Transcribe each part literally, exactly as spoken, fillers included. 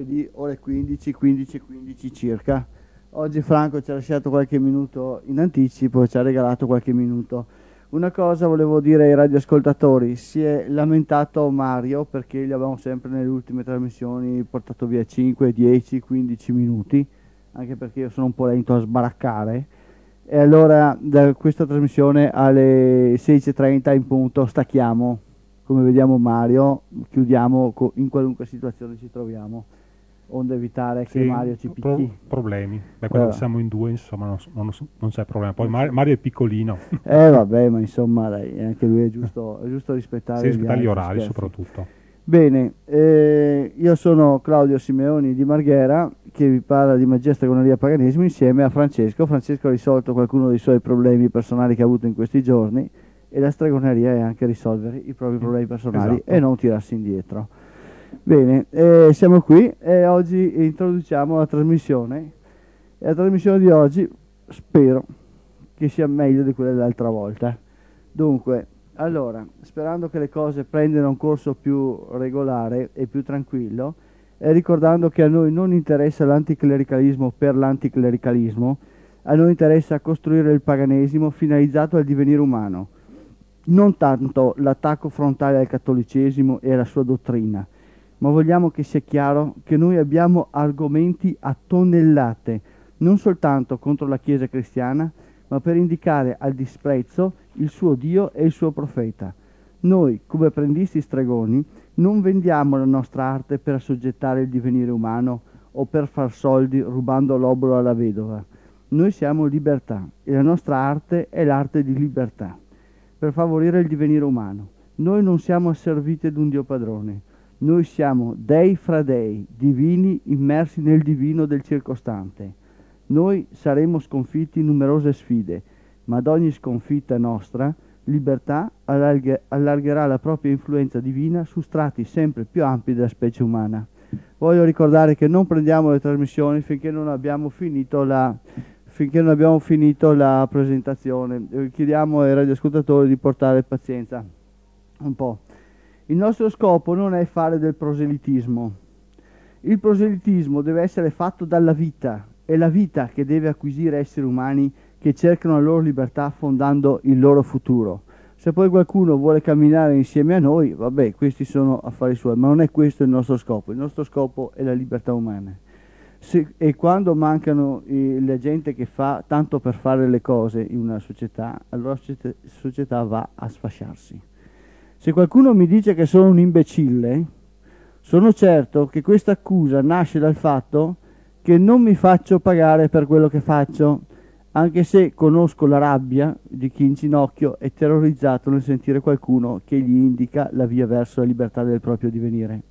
di ore quindici, quindici e quindici circa. Oggi Franco ci ha lasciato qualche minuto in anticipo, ci ha regalato qualche minuto. Una cosa volevo dire ai radioascoltatori: si è lamentato Mario perché gli abbiamo sempre nelle ultime trasmissioni portato via cinque, dieci, quindici minuti, anche perché io sono un po' lento a sbaraccare. E allora da questa trasmissione alle sedici e trenta in punto stacchiamo, come vediamo Mario, chiudiamo co- in qualunque situazione ci troviamo, onde evitare che Sì, Mario ci pro- picchi. problemi. Beh, quando Eh, siamo in due, insomma, non, non- non c'è problema. Poi non Mar- c'è. Mario è piccolino. Eh vabbè, ma insomma dai, anche lui è giusto, è giusto Si rispettare gli rispetta gli altri, orari, scherzi. soprattutto. Bene, eh, io sono Claudio Simeoni di Marghera, che vi parla di magia, stregoneria e paganesimo insieme a Francesco. Francesco ha risolto qualcuno dei suoi problemi personali che ha avuto in questi giorni, e la stregoneria è anche risolvere i propri Mm, problemi personali esatto. e non tirarsi indietro. Bene, eh, siamo qui e oggi introduciamo la trasmissione. E la trasmissione di oggi spero che sia meglio di quella dell'altra volta. Dunque, allora, sperando che le cose prendano un corso più regolare e più tranquillo, e ricordando che a noi non interessa l'anticlericalismo per l'anticlericalismo, a noi interessa costruire il paganesimo finalizzato al divenire umano, non tanto l'attacco frontale al cattolicesimo e alla sua dottrina, ma vogliamo che sia chiaro che noi abbiamo argomenti a tonnellate, non soltanto contro la Chiesa cristiana, ma per indicare al disprezzo il suo Dio e il suo profeta. Noi, come apprendisti stregoni, non vendiamo la nostra arte per assoggettare il divenire umano o per far soldi rubando l'obolo alla vedova. Noi siamo libertà e la nostra arte è l'arte di libertà, per favorire il divenire umano. Noi non siamo asserviti ad un Dio padrone. Noi siamo dei fra dei, divini immersi nel divino del circostante. Noi saremo sconfitti in numerose sfide, ma ad ogni sconfitta nostra, libertà allarghe- allargherà la propria influenza divina su strati sempre più ampi della specie umana. Voglio ricordare che non prendiamo le trasmissioni finché non abbiamo finito la, finché non abbiamo finito la presentazione. Eh, Chiediamo ai radioascoltatori di portare pazienza un po'. Il nostro scopo non è fare del proselitismo. Il proselitismo deve essere fatto dalla vita, è la vita che deve acquisire esseri umani che cercano la loro libertà fondando il loro futuro. Se poi qualcuno vuole camminare insieme a noi, vabbè, questi sono affari suoi, ma non è questo il nostro scopo. Il nostro scopo è la libertà umana. Se, e quando mancano eh, la gente che fa tanto per fare le cose in una società, allora la società va a sfasciarsi. Se qualcuno mi dice che sono un imbecille, sono certo che questa accusa nasce dal fatto che non mi faccio pagare per quello che faccio, anche se conosco la rabbia di chi in ginocchio è terrorizzato nel sentire qualcuno che gli indica la via verso la libertà del proprio divenire.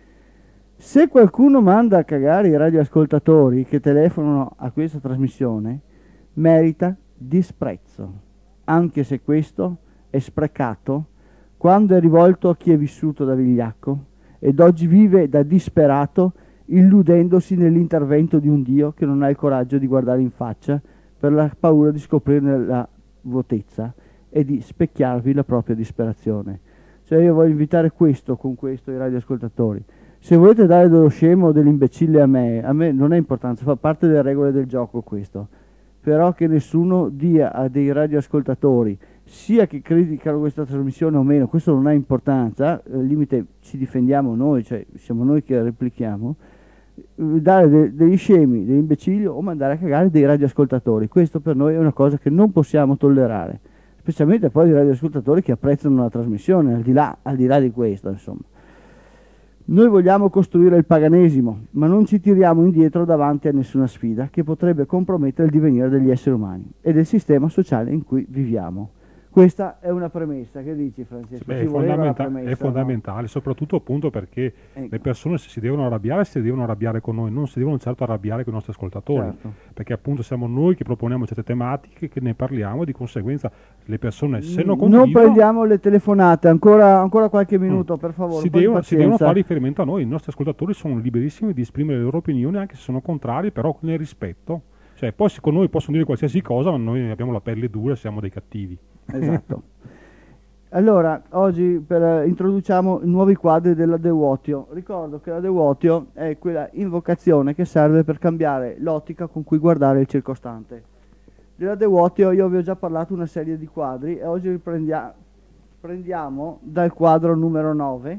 Se qualcuno manda a cagare i radioascoltatori che telefonano a questa trasmissione, merita disprezzo, anche se questo è sprecato quando è rivolto a chi è vissuto da vigliacco ed oggi vive da disperato, illudendosi nell'intervento di un Dio che non ha il coraggio di guardare in faccia per la paura di scoprirne la vuotezza e di specchiarvi la propria disperazione. Cioè io voglio invitare questo con questo ai radioascoltatori. Se volete dare dello scemo o dell'imbecille a me, a me non è importante, fa parte delle regole del gioco questo. Però che nessuno dia a dei radioascoltatori, sia che criticano questa trasmissione o meno, questo non ha importanza, al limite ci difendiamo noi, cioè siamo noi che replichiamo, dare de- degli scemi, degli imbecilli o mandare a cagare dei radioascoltatori. Questo per noi è una cosa che non possiamo tollerare, specialmente poi dei radioascoltatori che apprezzano la trasmissione, al di là, al di là di questo, insomma. Noi vogliamo costruire il paganesimo, ma non ci tiriamo indietro davanti a nessuna sfida che potrebbe compromettere il divenire degli esseri umani e del sistema sociale in cui viviamo. Questa è una premessa. Che dici, Francesco? Beh, Ci è, voleva la fondamenta- è premessa, no? fondamentale, soprattutto appunto perché le Ecco, persone se si devono arrabbiare, si devono arrabbiare con noi, non si devono certo arrabbiare con i nostri ascoltatori, certo. perché appunto siamo noi che proponiamo certe tematiche, che ne parliamo, di conseguenza le persone se non N- Non condividono, prendiamo le telefonate, ancora, ancora qualche mm, minuto, per favore, si, un po' di devono, si devono fare pazienza. riferimento a noi, i nostri ascoltatori sono liberissimi di esprimere le loro opinioni anche se sono contrari, però nel rispetto. Cioè, poi sì, con noi possono dire qualsiasi cosa, ma noi abbiamo la pelle dura e siamo dei cattivi. Esatto. Allora, oggi per, introduciamo nuovi quadri della De Vuotio. Ricordo che la De Vuotio è quella invocazione che serve per cambiare l'ottica con cui guardare il circostante. Della De Vuotio io vi ho già parlato una serie di quadri e oggi riprendiamo prendiamo dal quadro numero nove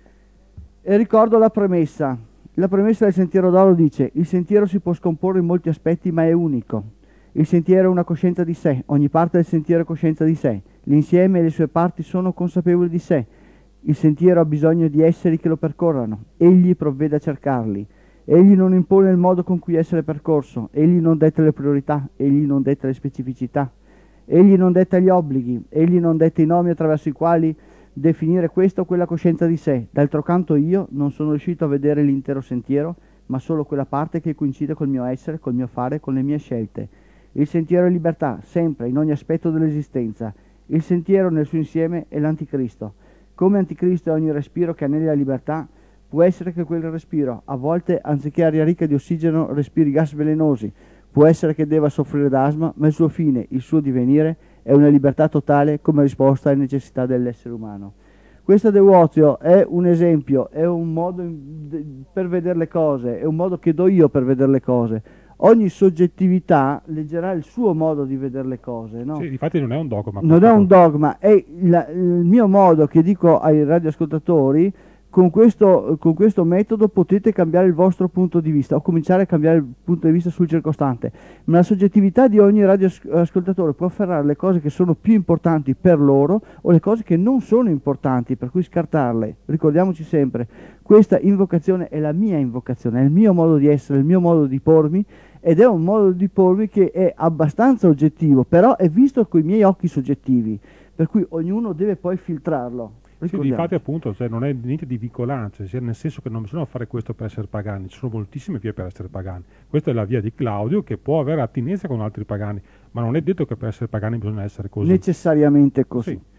e ricordo la premessa. La premessa del Sentiero d'Oro dice: il sentiero si può scomporre in molti aspetti ma è unico. Il sentiero è una coscienza di sé, ogni parte del sentiero è coscienza di sé, l'insieme e le sue parti sono consapevoli di sé. Il sentiero ha bisogno di esseri che lo percorrano, egli provvede a cercarli. Egli non impone il modo con cui essere percorso, egli non detta le priorità, egli non detta le specificità, egli non detta gli obblighi, egli non detta i nomi attraverso i quali definire questa o quella coscienza di sé. D'altro canto io non sono riuscito a vedere l'intero sentiero, ma solo quella parte che coincide col mio essere, col mio fare, con le mie scelte. Il sentiero è libertà, sempre, in ogni aspetto dell'esistenza. Il sentiero nel suo insieme è l'anticristo. Come anticristo è ogni respiro che anela la libertà, può essere che quel respiro, a volte, anziché aria ricca di ossigeno, respiri gas velenosi. Può essere che debba soffrire d'asma, ma il suo fine, il suo divenire, è una libertà totale come risposta alle necessità dell'essere umano. Questa De Vuotio è un esempio, è un modo per vedere le cose, è un modo che do io per vedere le cose. Ogni soggettività leggerà il suo modo di vedere le cose, no? Sì, infatti non è un dogma. Non è un dogma, è il, il mio modo che dico ai radioascoltatori: con questo, con questo metodo potete cambiare il vostro punto di vista o cominciare a cambiare il punto di vista sul circostante. Ma la soggettività di ogni radioascoltatore può afferrare le cose che sono più importanti per loro o le cose che non sono importanti, per cui scartarle. Ricordiamoci sempre, questa invocazione è la mia invocazione, è il mio modo di essere, il mio modo di pormi, ed è un modo di pormi che è abbastanza oggettivo, però è visto con i miei occhi soggettivi, per cui ognuno deve poi filtrarlo. Sì, infatti appunto, cioè, non è niente di vincolante, cioè, nel senso che non bisogna fare questo per essere pagani, ci sono moltissime vie per essere pagani. Questa è la via di Claudio, che può avere attinenza con altri pagani, ma non è detto che per essere pagani bisogna essere così. Necessariamente così. Sì.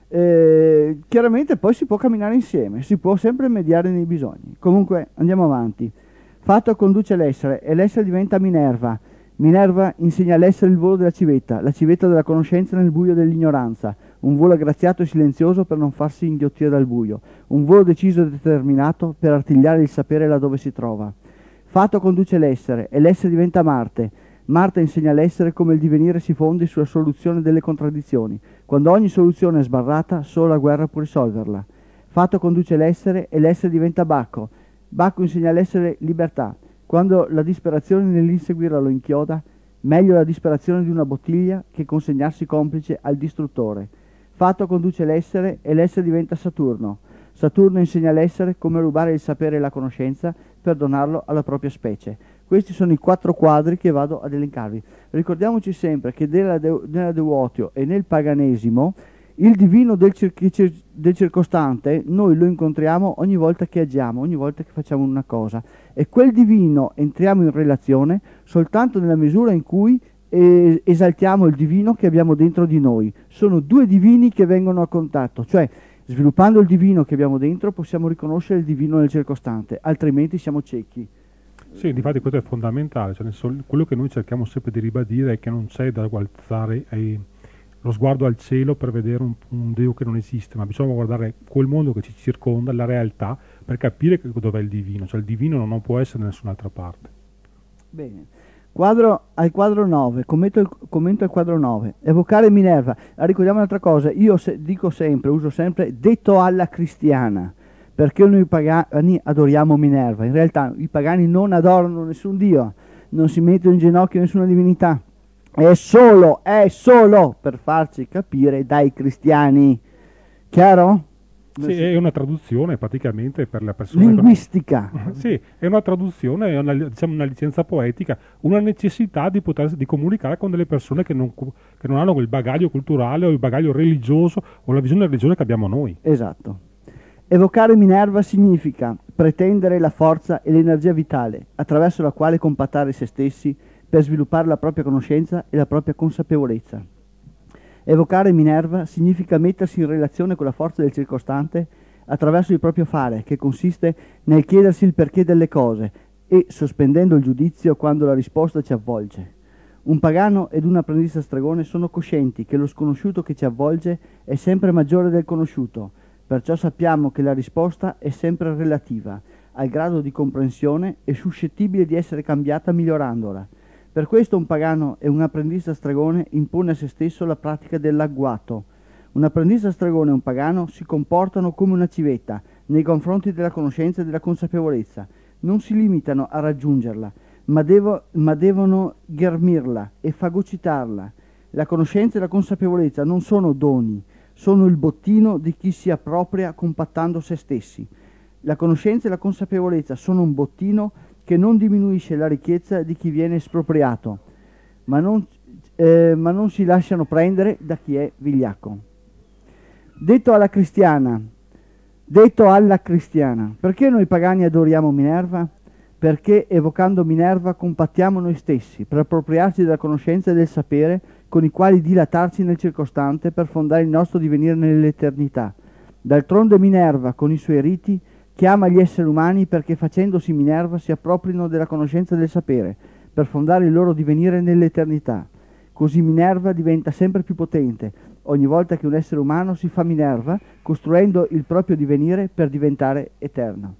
Eh, chiaramente poi si può camminare insieme, si può sempre mediare nei bisogni. Comunque andiamo avanti. Fatto conduce l'essere e l'essere diventa Minerva. Minerva insegna all'essere il volo della civetta, la civetta della conoscenza nel buio dell'ignoranza, un volo aggraziato e silenzioso per non farsi inghiottire dal buio, un volo deciso e determinato per artigliare il sapere laddove si trova. Fatto conduce l'essere e l'essere diventa Marte. Marte insegna all'essere come il divenire si fondi sulla soluzione delle contraddizioni. Quando ogni soluzione è sbarrata, solo la guerra può risolverla. Fatto conduce l'essere e l'essere diventa Bacco. Bacco insegna all'essere libertà. Quando la disperazione nell'inseguirla lo inchioda, meglio la disperazione di una bottiglia che consegnarsi complice al distruttore. Fatto conduce l'essere e l'essere diventa Saturno. Saturno insegna all'essere come rubare il sapere e la conoscenza per donarlo alla propria specie. Questi sono i quattro quadri che vado ad elencarvi. Ricordiamoci sempre che nella De, nella De Vuotio e nel paganesimo il divino del, cir- del circostante noi lo incontriamo ogni volta che agiamo, ogni volta che facciamo una cosa, e quel divino entriamo in relazione soltanto nella misura in cui eh, esaltiamo il divino che abbiamo dentro di noi. Sono due divini che vengono a contatto, cioè sviluppando il divino che abbiamo dentro possiamo riconoscere il divino nel circostante, altrimenti siamo ciechi. Sì, infatti questo è fondamentale, cioè, quello che noi cerchiamo sempre di ribadire è che non c'è da guardare ai lo sguardo al cielo per vedere un, un Dio che non esiste, ma bisogna guardare quel mondo che ci circonda, la realtà, per capire dov'è il divino, cioè il divino non può essere da nessun'altra parte. Bene, quadro, al quadro nove, commento il, commento il quadro nove, evocare Minerva. Ah, ricordiamo un'altra cosa, io se, dico sempre, uso sempre detto alla cristiana, perché noi pagani adoriamo Minerva. In realtà i pagani non adorano nessun Dio, non si mettono in ginocchio a nessuna divinità. È solo, è solo per farci capire dai cristiani. Chiaro? Sì, è una traduzione praticamente per la persona. Linguistica. Sì, è una traduzione, è una, diciamo, una licenza poetica, una necessità di poter di comunicare con delle persone che non, che non hanno quel bagaglio culturale o il bagaglio religioso o la visione della religione che abbiamo noi. Esatto. Evocare Minerva significa pretendere la forza e l'energia vitale attraverso la quale compattare se stessi per sviluppare la propria conoscenza e la propria consapevolezza. Evocare Minerva significa mettersi in relazione con la forza del circostante attraverso il proprio fare, che consiste nel chiedersi il perché delle cose e sospendendo il giudizio quando la risposta ci avvolge. Un pagano ed un apprendista stregone sono coscienti che lo sconosciuto che ci avvolge è sempre maggiore del conosciuto, perciò sappiamo che la risposta è sempre relativa al grado di comprensione e suscettibile di essere cambiata migliorandola. Per questo un pagano e un apprendista stregone impone a se stesso la pratica dell'agguato. Un apprendista stregone e un pagano si comportano come una civetta nei confronti della conoscenza e della consapevolezza. Non si limitano a raggiungerla, ma, devo, ma devono ghermirla e fagocitarla. La conoscenza e la consapevolezza non sono doni, sono il bottino di chi si appropria compattando se stessi. La conoscenza e la consapevolezza sono un bottino che non diminuisce la ricchezza di chi viene espropriato, ma non, eh, ma non si lasciano prendere da chi è vigliacco. Detto alla cristiana, detto alla cristiana, perché noi pagani adoriamo Minerva? Perché evocando Minerva compattiamo noi stessi per appropriarci della conoscenza e del sapere con i quali dilatarci nel circostante per fondare il nostro divenire nell'eternità. D'altronde Minerva, con i suoi riti, chiama gli esseri umani perché facendosi Minerva si approprino della conoscenza e del sapere per fondare il loro divenire nell'eternità. Così Minerva diventa sempre più potente ogni volta che un essere umano si fa Minerva, costruendo il proprio divenire per diventare eterno.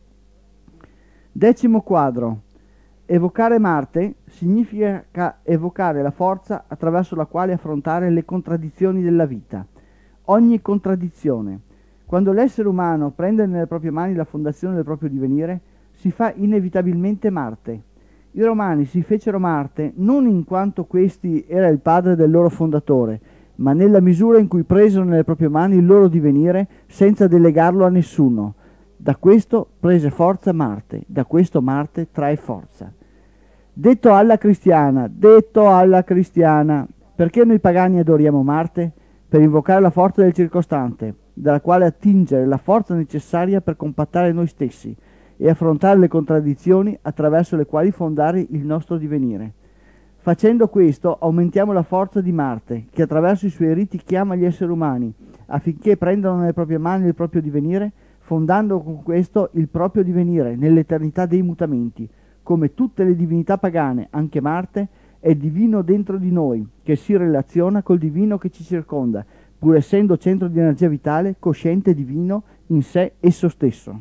Decimo quadro. Evocare Marte significa evocare la forza attraverso la quale affrontare le contraddizioni della vita. Ogni contraddizione. Quando l'essere umano prende nelle proprie mani la fondazione del proprio divenire, si fa inevitabilmente Marte. I Romani si fecero Marte non in quanto questi era il padre del loro fondatore, ma nella misura in cui presero nelle proprie mani il loro divenire senza delegarlo a nessuno. Da questo prese forza Marte, da questo Marte trae forza. Detto alla cristiana, detto alla cristiana, perché noi pagani adoriamo Marte? Per invocare la forza del circostante, dalla quale attingere la forza necessaria per compattare noi stessi e affrontare le contraddizioni attraverso le quali fondare il nostro divenire. Facendo questo aumentiamo la forza di Marte, che attraverso i suoi riti chiama gli esseri umani affinché prendano nelle proprie mani il proprio divenire, fondando con questo il proprio divenire nell'eternità dei mutamenti. Come tutte le divinità pagane, anche Marte è divino dentro di noi, che si relaziona col divino che ci circonda, pur essendo centro di energia vitale, cosciente e divino in sé esso stesso.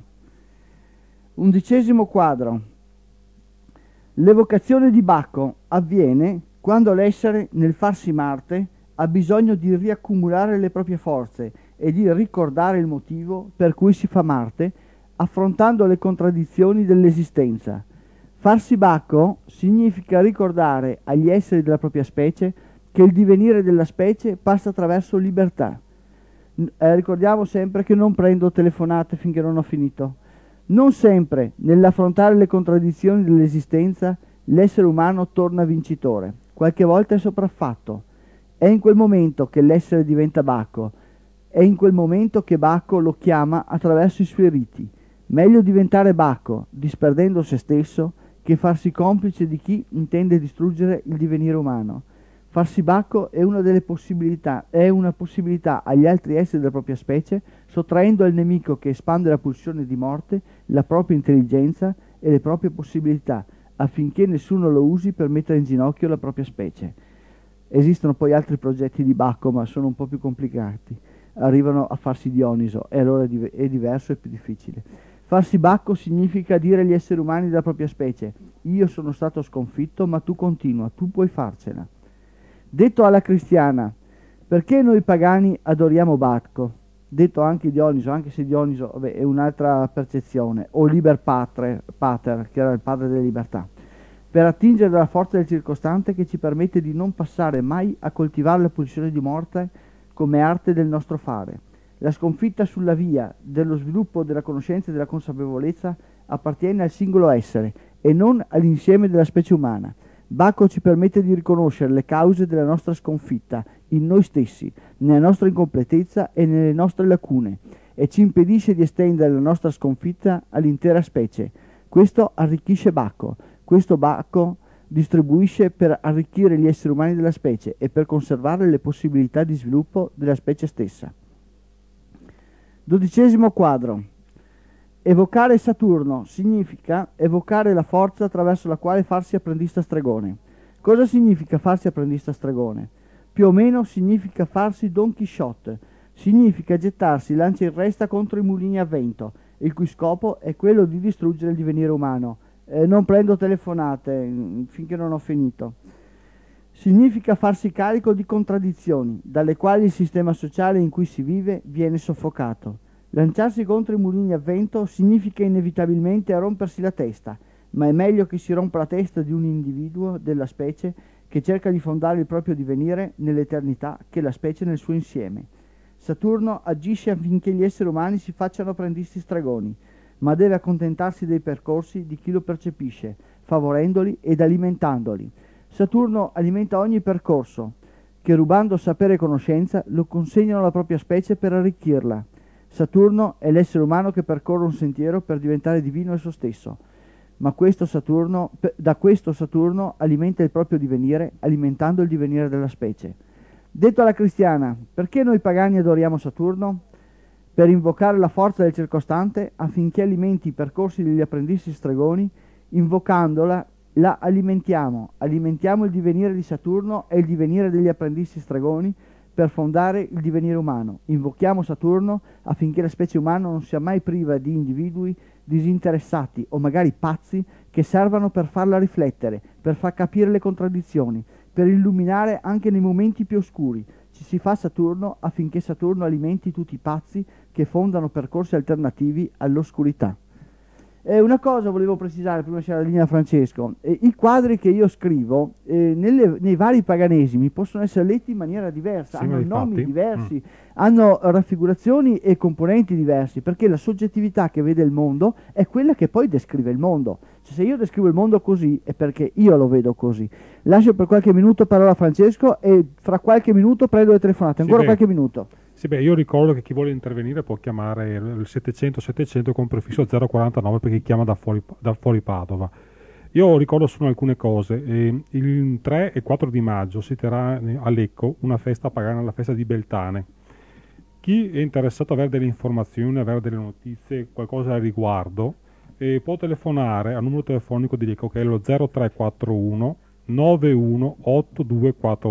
Undicesimo quadro. L'evocazione di Bacco avviene quando l'essere, nel farsi Marte, ha bisogno di riaccumulare le proprie forze e di ricordare il motivo per cui si fa Marte, affrontando le contraddizioni dell'esistenza. Farsi Bacco significa ricordare agli esseri della propria specie che il divenire della specie passa attraverso libertà. Eh, ricordiamo sempre che non prendo telefonate finché non ho finito. Non sempre, nell'affrontare le contraddizioni dell'esistenza, l'essere umano torna vincitore. Qualche volta è sopraffatto. È in quel momento che l'essere diventa Bacco. È in quel momento che Bacco lo chiama attraverso i suoi riti. Meglio diventare Bacco, disperdendo se stesso, che farsi complice di chi intende distruggere il divenire umano. Farsi Bacco è una delle possibilità, è una possibilità agli altri esseri della propria specie, sottraendo al nemico che espande la pulsione di morte la propria intelligenza e le proprie possibilità, affinché nessuno lo usi per mettere in ginocchio la propria specie. Esistono poi altri progetti di Bacco, ma sono un po' più complicati. Arrivano a farsi Dioniso, e allora è diverso e più difficile. Farsi Bacco significa dire agli esseri umani della propria specie: io sono stato sconfitto, ma tu continua, tu puoi farcela. Detto alla cristiana, perché noi pagani adoriamo Bacco? Detto anche Dioniso, anche se Dioniso vabbè, è un'altra percezione, o Liber Patre, Pater, che era il padre della libertà, per attingere dalla forza del circostante che ci permette di non passare mai a coltivare la pulsione di morte come arte del nostro fare. La sconfitta sulla via dello sviluppo della conoscenza e della consapevolezza appartiene al singolo essere e non all'insieme della specie umana. Bacco ci permette di riconoscere le cause della nostra sconfitta in noi stessi, nella nostra incompletezza e nelle nostre lacune, e ci impedisce di estendere la nostra sconfitta all'intera specie. Questo arricchisce Bacco, questo Bacco distribuisce per arricchire gli esseri umani della specie e per conservare le possibilità di sviluppo della specie stessa. Dodicesimo quadro. Evocare Saturno significa evocare la forza attraverso la quale farsi apprendista stregone. Cosa significa farsi apprendista stregone? Più o meno significa farsi Don Chisciotte, significa gettarsi lancia in resta contro i mulini a vento, il cui scopo è quello di distruggere il divenire umano. Eh, non prendo telefonate finché non ho finito. Significa farsi carico di contraddizioni, dalle quali il sistema sociale in cui si vive viene soffocato. Lanciarsi contro i mulini a vento significa inevitabilmente rompersi la testa, ma è meglio che si rompa la testa di un individuo della specie che cerca di fondare il proprio divenire nell'eternità che la specie nel suo insieme. Saturno agisce affinché gli esseri umani si facciano apprendisti stregoni, ma deve accontentarsi dei percorsi di chi lo percepisce, favorendoli ed alimentandoli. Saturno alimenta ogni percorso, che rubando sapere e conoscenza lo consegnano alla propria specie per arricchirla. Saturno è l'essere umano che percorre un sentiero per diventare divino esso stesso, ma questo Saturno, da questo Saturno alimenta il proprio divenire, alimentando il divenire della specie. Detto alla cristiana, perché noi pagani adoriamo Saturno? Per invocare la forza del circostante affinché alimenti i percorsi degli apprendisti stregoni, invocandola la alimentiamo, alimentiamo il divenire di Saturno e il divenire degli apprendisti stregoni per fondare il divenire umano. Invochiamo Saturno affinché la specie umana non sia mai priva di individui disinteressati o magari pazzi che servano per farla riflettere, per far capire le contraddizioni, per illuminare anche nei momenti più oscuri. Ci si fa Saturno affinché Saturno alimenti tutti i pazzi che fondano percorsi alternativi all'oscurità. Eh, una cosa volevo precisare prima c'era la linea Francesco, eh, i quadri che io scrivo eh, nelle, nei vari paganesimi possono essere letti in maniera diversa, sì, hanno nomi infatti. diversi, mm. hanno raffigurazioni e componenti diversi, perché la soggettività che vede il mondo è quella che poi descrive il mondo. Cioè, se io descrivo il mondo così è perché io lo vedo così. Lascio per qualche minuto parola a Francesco e fra qualche minuto prendo le telefonate, ancora sì, qualche minuto. Sì, beh, io ricordo che chi vuole intervenire può chiamare il settecento settecento con prefisso zero quarantanove perché chiama da fuori, da fuori Padova. Io ricordo solo alcune cose. Eh, il tre e quattro di maggio si terrà a Lecco una festa pagana, la festa di Beltane. Chi è interessato ad avere delle informazioni, avere delle notizie, qualcosa al riguardo, eh, può telefonare al numero telefonico di Lecco che è lo zero tre quattro uno nove uno otto due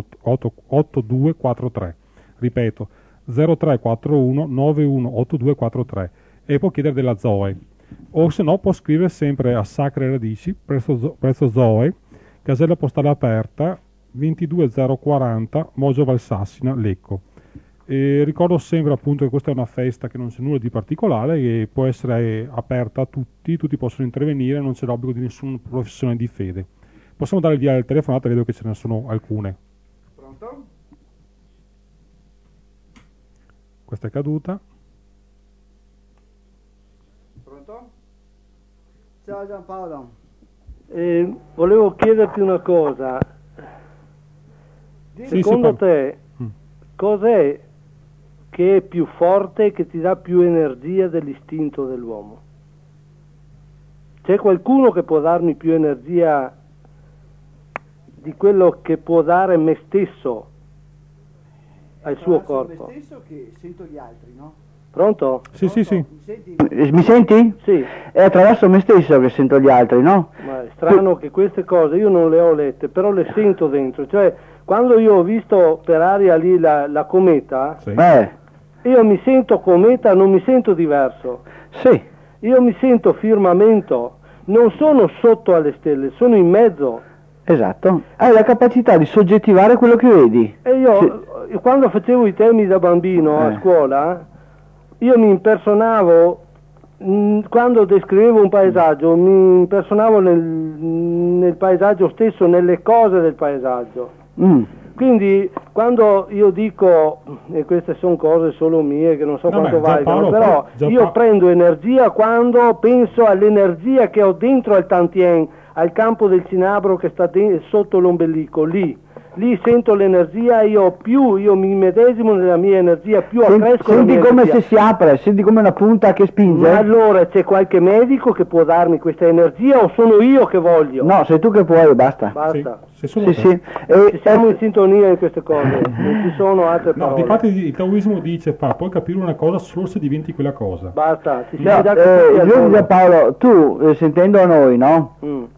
quattro tre. Ripeto, zero tre quattro uno nove uno otto due quattro tre, e può chiedere della Zoe, o se no può scrivere sempre a Sacre Radici presso, presso Zoe, casella postale aperta ventidue zero quaranta Moggio Valsassina, Lecco. E ricordo sempre appunto che questa è una festa che non c'è nulla di particolare e può essere aperta a tutti, tutti possono intervenire, non c'è l'obbligo di nessuna professione di fede. Possiamo dare il via al telefonato, vedo che ce ne sono alcune. Pronto? Questa è caduta. Pronto? Ciao Giampaolo. Eh, volevo chiederti una cosa. Sì, Secondo sì, te, mm. cos'è che è più forte, che ti dà più energia dell'istinto dell'uomo? C'è qualcuno che può darmi più energia di quello che può dare me stesso al suo corpo? Me stesso che sento gli altri, no? Pronto? Sì, sì, sì. Mi senti? Mi senti? Sì. È attraverso me stesso che sento gli altri, no? Ma è strano che queste cose io non le ho lette, però le sento dentro. Cioè, quando io ho visto per aria lì la, la cometa, Sì. Eh, io mi sento cometa, non mi sento diverso. sì. Io mi sento firmamento, non sono sotto alle stelle, sono in mezzo. Esatto, hai la capacità di soggettivare quello che vedi. E io, Sì. quando facevo i temi da bambino Eh. a scuola, io mi impersonavo, mh, quando descrivevo un paesaggio, mi impersonavo nel, nel paesaggio stesso, nelle cose del paesaggio. Mm. Quindi quando io dico, e queste sono cose solo mie che non so No, quanto beh, valgano, Giampaolo, però Giampaolo- io prendo energia quando penso all'energia che ho dentro al tantien, al campo del cinabro che sta de- sotto l'ombelico, lì. Lì sento l'energia, io più io mi medesimo nella mia energia, più Senti, accresco la senti mia come energia. se si apre, senti come una punta che spinge. Ma allora c'è qualche medico che può darmi questa energia o sono io che voglio? No, sei tu che puoi e basta. Basta. Sì, se sono Sì, te. sì. E- Ci siamo in sintonia in queste cose, non ci sono altre No, parole. difatti il taoismo dice fa, puoi capire una cosa solo se diventi quella cosa. Basta, ci No, siamo già eh, capiti al io mondo. Paolo, tu eh, sentendo noi, no? Mm.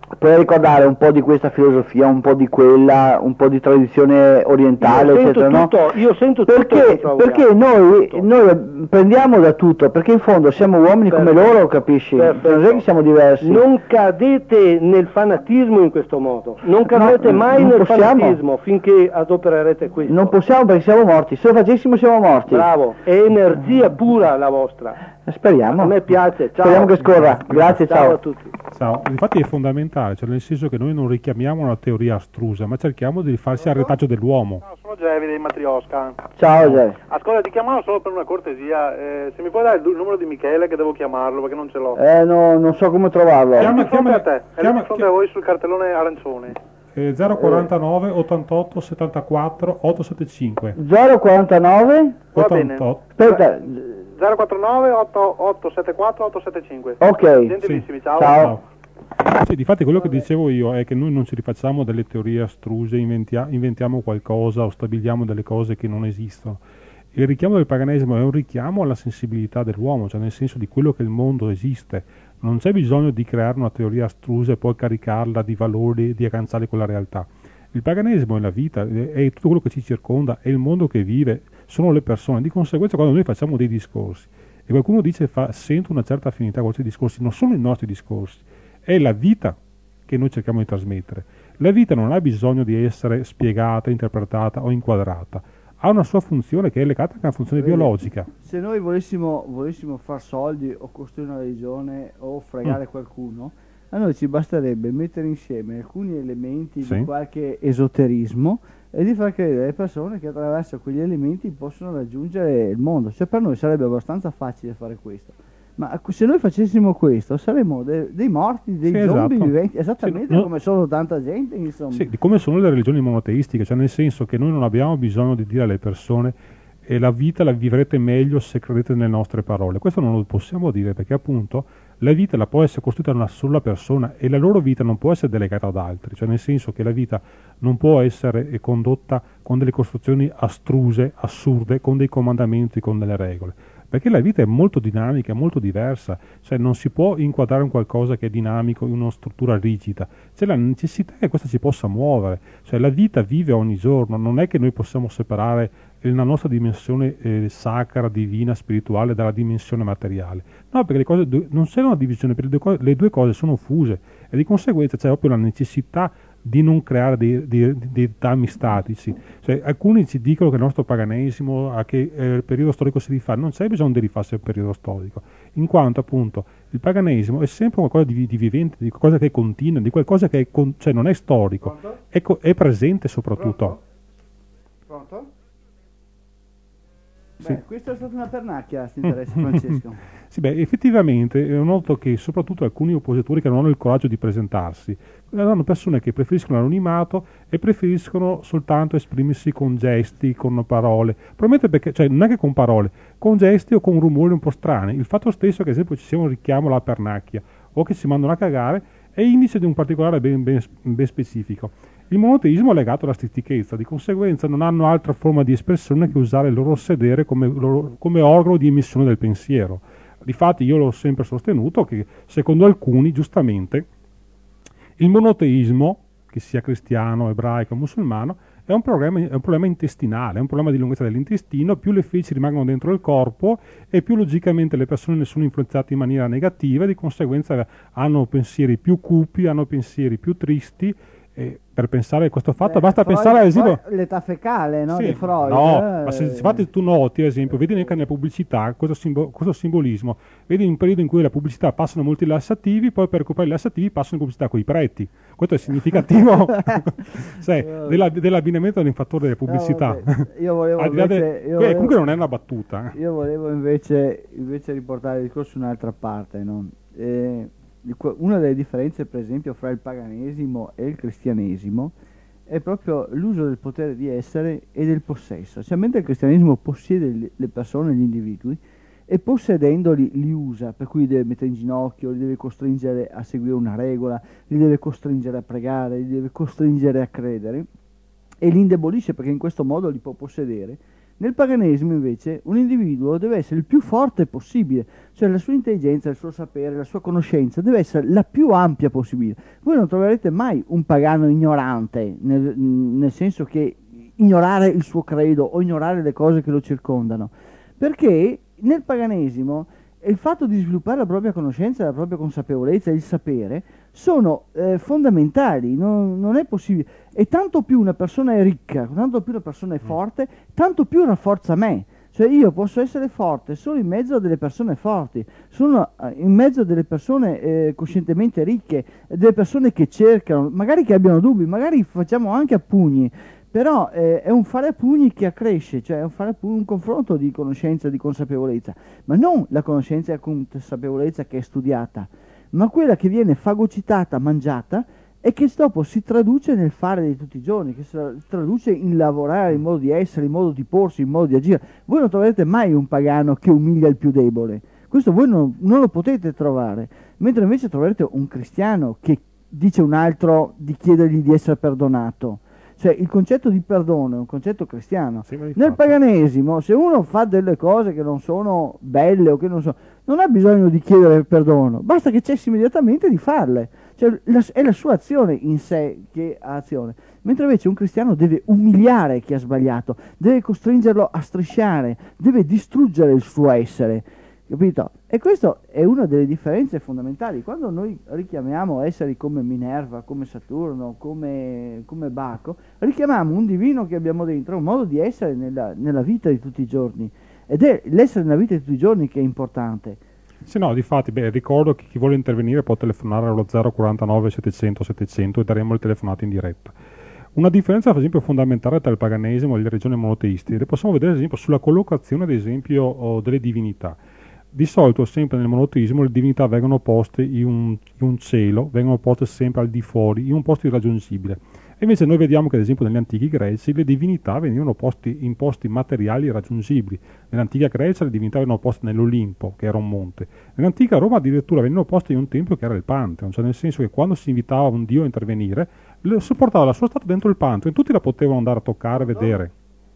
puoi ricordare un po' di questa filosofia, un po' di quella, un po' di tradizione orientale, io eccetera, sento tutto, no? io sento Perché, tutto perché noi, noi prendiamo da tutto, perché in fondo siamo uomini come Perfetto. loro, capisci? Perfetto. Non è che siamo diversi. Non cadete nel fanatismo in questo modo, non cadete No, mai non nel possiamo. fanatismo finché adopererete questo. Non possiamo perché siamo morti, se lo facessimo siamo morti. Bravo, è energia pura la vostra. Speriamo. A me piace, ciao. Speriamo che scorra. Grazie, Ciao ciao. a tutti. Ciao. Infatti è fondamentale, cioè nel senso che noi non richiamiamo una teoria astrusa, ma cerchiamo di farsi al retaggio dell'uomo. No, sono Gevi dei Matriosca. Ciao, Geri. Ascolta, ti chiamavo solo per una cortesia. Eh, se mi puoi dare il il numero di Michele che devo chiamarlo perché non ce l'ho. Eh, no, non so come trovarlo. È lì chiama- di fronte chiama- a te, è lì chiama- di fronte a voi sul cartellone arancione. Eh, zero quarantanove ottantotto settantaquattro ottocentosettantacinque. zero quarantanove? Va bene. ottantotto. Aspetta. zero quattronove ottocentosettantaquattro ottocentosettantacinque. Ok. Gentilissimi, ciao. Ciao. Sì, difatti quello che dicevo io è che noi non ci rifacciamo delle teorie astruse, inventia- inventiamo qualcosa o stabiliamo delle cose che non esistono. Il richiamo del paganesimo è un richiamo alla sensibilità dell'uomo, cioè nel senso di quello che il mondo esiste. Non c'è bisogno di creare una teoria astrusa e poi caricarla di valori, di agganciarli con la realtà. Il paganesimo è la vita, è tutto quello che ci circonda, è il mondo che vive, sono le persone. Di conseguenza quando noi facciamo dei discorsi e qualcuno dice fa, sento una certa affinità con questi discorsi, non sono i nostri discorsi, è la vita che noi cerchiamo di trasmettere. La vita non ha bisogno di essere spiegata, interpretata o inquadrata, ha una sua funzione che è legata anche a una funzione Vedi, biologica. Se noi volessimo, volessimo far soldi o costruire una religione o fregare Mm. qualcuno, a noi ci basterebbe mettere insieme alcuni elementi Sì. di qualche esoterismo e di far credere alle persone che attraverso quegli elementi possono raggiungere il mondo. Cioè per noi sarebbe abbastanza facile fare questo. Ma se noi facessimo questo saremmo de- dei morti, dei Sì, zombie esatto. viventi, esattamente Sì, no- come sono tanta gente, insomma. Sì, di come sono le religioni monoteistiche, cioè nel senso che noi non abbiamo bisogno di dire alle persone e la vita la vivrete meglio se credete nelle nostre parole. Questo non lo possiamo dire perché appunto la vita la può essere costruita da una sola persona e la loro vita non può essere delegata ad altri, cioè nel senso che la vita non può essere eh, condotta con delle costruzioni astruse, assurde, con dei comandamenti, con delle regole. Perché la vita è molto dinamica, è molto diversa, cioè non si può inquadrare un qualcosa che è dinamico in una struttura rigida, c'è la necessità che questa si possa muovere, cioè la vita vive ogni giorno, non è che noi possiamo separare la nostra dimensione eh, sacra, divina, spirituale dalla dimensione materiale, no, perché le cose due- non c'è una divisione, perché le due cose- le due cose sono fuse e di conseguenza c'è proprio la necessità di non creare dei, dei, dei dettami statici. Cioè, alcuni ci dicono che il nostro paganesimo a che eh, periodo storico si rifà, non c'è bisogno di rifarsi al periodo storico, in quanto appunto il paganesimo è sempre qualcosa di, di vivente, di qualcosa che è continuo, di qualcosa che è con, cioè non è storico, è, co- è presente soprattutto. Pronto? Sì. Beh, questa è stata una pernacchia, se ti interessa, Francesco. Sì, beh, effettivamente eh, noto che soprattutto alcuni oppositori che non hanno il coraggio di presentarsi, hanno persone che preferiscono l'anonimato e preferiscono soltanto esprimersi con gesti, con parole, probabilmente perché, cioè non è che con parole, con gesti o con rumori un po' strani. Il fatto stesso che ad esempio ci sia un richiamo alla pernacchia o che si mandano a cagare è indice di un particolare ben, ben, ben specifico. Il monoteismo è legato alla stitichezza, di conseguenza non hanno altra forma di espressione che usare il loro sedere come, loro, come organo di emissione del pensiero. Difatti io l'ho sempre sostenuto che secondo alcuni, giustamente, il monoteismo, che sia cristiano, ebraico o musulmano, è un, problema, è un problema intestinale, è un problema di lunghezza dell'intestino, più le feci rimangono dentro il corpo e più logicamente le persone ne sono influenzate in maniera negativa e di conseguenza hanno pensieri più cupi, hanno pensieri più tristi. E per pensare a questo fatto Beh, basta Freud- pensare ad esempio Freud- l'età fecale, no? Sì, Di Freud. no, eh. ma se infatti tu noti ad esempio, vedi anche nelle pubblicità questo, simbo- questo simbolismo, vedi in un periodo in cui la pubblicità passano molti lassativi, poi per recuperare i lassativi passano in pubblicità con i preti. Questo è significativo cioè, della- dell'abbinamento del fattore delle pubblicità. No, vabbè, io volevo Al di là invece- de- io que- volevo- comunque non è una battuta. Io volevo invece, invece riportare il discorso su un'altra parte, no? Eh, di que- una delle differenze, per esempio, fra il paganesimo e il cristianesimo è proprio l'uso del potere di essere e del possesso. Cioè, mentre il cristianesimo possiede le- le persone, gli individui, e possedendoli li usa, per cui li deve mettere in ginocchio, li deve costringere a seguire una regola, li deve costringere a pregare, li deve costringere a credere, e li indebolisce perché in questo modo li può possedere. Nel paganesimo invece un individuo deve essere il più forte possibile, cioè la sua intelligenza, il suo sapere, la sua conoscenza deve essere la più ampia possibile. Voi non troverete mai un pagano ignorante, nel, nel senso che ignorare il suo credo o ignorare le cose che lo circondano, perché nel paganesimo il fatto di sviluppare la propria conoscenza, la propria consapevolezza, il sapere sono eh, fondamentali, non, non è possibile. E tanto più una persona è ricca, tanto più una persona è forte, tanto più rafforza me. Cioè io posso essere forte solo in mezzo a delle persone forti, sono eh, in mezzo a delle persone eh, coscientemente ricche, delle persone che cercano, magari che abbiano dubbi, magari facciamo anche a pugni, però eh, è un fare a pugni che accresce, cioè è un fare a pugni, un confronto di conoscenza, di consapevolezza, ma non la conoscenza e la consapevolezza che è studiata, ma quella che viene fagocitata, mangiata e che dopo si traduce nel fare di tutti i giorni, che si traduce in lavorare, in modo di essere, in modo di porsi, in modo di agire. Voi non troverete mai un pagano che umilia il più debole, questo voi non, non lo potete trovare, mentre invece troverete un cristiano che dice un altro di chiedergli di essere perdonato. Cioè il concetto di perdono è un concetto cristiano. Sì, nel paganesimo, se uno fa delle cose che non sono belle o che non sono, non ha bisogno di chiedere perdono, basta che cessi immediatamente di farle. Cioè la, è la sua azione in sé che ha azione. Mentre invece un cristiano deve umiliare chi ha sbagliato, deve costringerlo a strisciare, deve distruggere il suo essere. Capito? E questa è una delle differenze fondamentali. Quando noi richiamiamo esseri come Minerva, come Saturno, come, come Baco, richiamiamo un divino che abbiamo dentro, un modo di essere nella, nella vita di tutti i giorni. Ed è l'essere nella vita di tutti i giorni che è importante. Sì, no, difatti, beh, ricordo che chi vuole intervenire può telefonare allo zero quarantanove settecento settecento e daremo il telefonato in diretta. Una differenza, per esempio, fondamentale tra il paganesimo e le religioni monoteistiche, le possiamo vedere, ad esempio, sulla collocazione, ad esempio, oh, delle divinità. Di solito, sempre nel monoteismo, le divinità vengono poste in un, in un cielo, vengono poste sempre al di fuori, in un posto irraggiungibile. E invece noi vediamo che, ad esempio, negli antichi greci le divinità venivano posti in posti materiali raggiungibili. Nell'antica Grecia le divinità venivano poste nell'Olimpo, che era un monte. Nell'antica Roma addirittura venivano poste in un tempio che era il Pantheon, cioè nel senso che quando si invitava un dio a intervenire, si portava la sua statua dentro il Pantheon e tutti la potevano andare a toccare e vedere.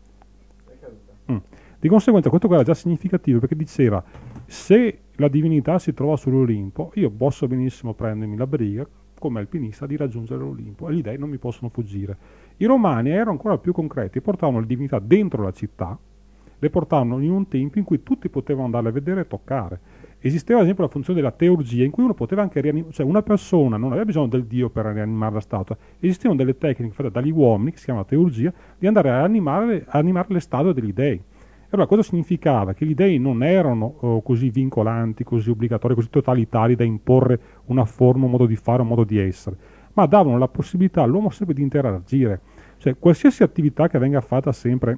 Mm. Di conseguenza questo era già significativo, perché diceva: se la divinità si trova sull'Olimpo, io posso benissimo prendermi la briga come alpinista di raggiungere l'Olimpo e gli dei non mi possono fuggire. I romani erano ancora più concreti, portavano le divinità dentro la città, le portavano in un tempio in cui tutti potevano andarle a vedere e toccare. Esisteva ad esempio la funzione della teurgia, in cui uno poteva anche rianimare, cioè una persona non aveva bisogno del dio per rianimare la statua, esistevano delle tecniche fatte dagli uomini, che si chiama teurgia, di andare a animare, a animare le statue degli dei. Allora, cosa significava? Che gli dei non erano oh, così vincolanti, così obbligatori, così totalitari da imporre una forma, un modo di fare, un modo di essere, ma davano la possibilità all'uomo sempre di interagire. Cioè, qualsiasi attività che venga fatta sempre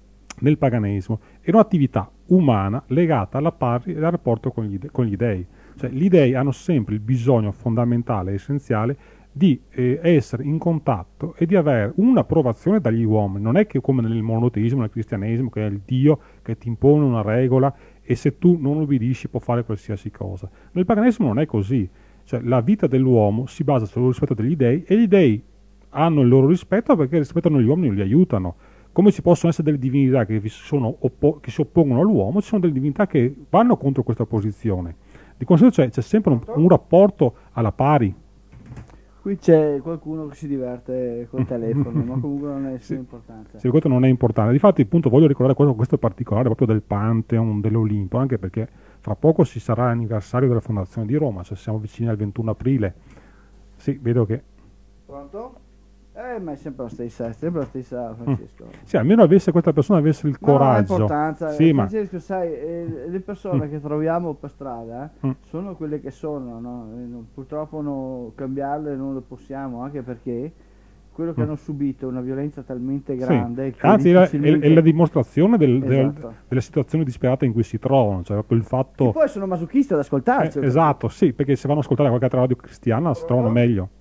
nel paganesimo è un'attività umana legata alla pari e al rapporto con gli, de- con gli dei. Cioè, gli dei hanno sempre il bisogno fondamentale e essenziale di eh, essere in contatto e di avere un'approvazione dagli uomini. Non è che come nel monoteismo, nel cristianesimo, che è il Dio che ti impone una regola e se tu non obbedisci può fare qualsiasi cosa. Nel paganesimo non è così. Cioè, la vita dell'uomo si basa sul rispetto degli dei e gli dei hanno il loro rispetto perché rispettano gli uomini e li aiutano. Come ci possono essere delle divinità che, vi sono oppo- che si oppongono all'uomo, ci sono delle divinità che vanno contro questa posizione. Di conseguenza c'è, c'è sempre un, un rapporto alla pari. Qui c'è qualcuno che si diverte col telefono, ma comunque non è nessuna importanza. Sì, questo non è importante. Difatti, appunto, voglio ricordare questo, questo particolare proprio del Pantheon, dell'Olimpo, anche perché fra poco ci sarà l'anniversario della fondazione di Roma, cioè siamo vicini al ventuno aprile. Sì, vedo che... Pronto? Eh, ma è sempre la stessa, è sempre la stessa, Francesco. Mm. Sì, almeno avesse questa persona avesse il no, coraggio. Non ha importanza. Sì, Francesco, ma... sai, eh, le persone mm. che troviamo per strada eh, mm. sono quelle che sono, no? E non, purtroppo no, cambiarle non lo possiamo, anche perché quello che mm. hanno subito è una violenza talmente grande sì. che anzi difficilmente... è, è la dimostrazione del, esatto. del, delle situazioni disperate in cui si trovano, cioè proprio il fatto... E poi sono masochisti ad ascoltarci. Eh, esatto, sì, perché se vanno a ascoltare qualche altra radio cristiana si trovano meglio.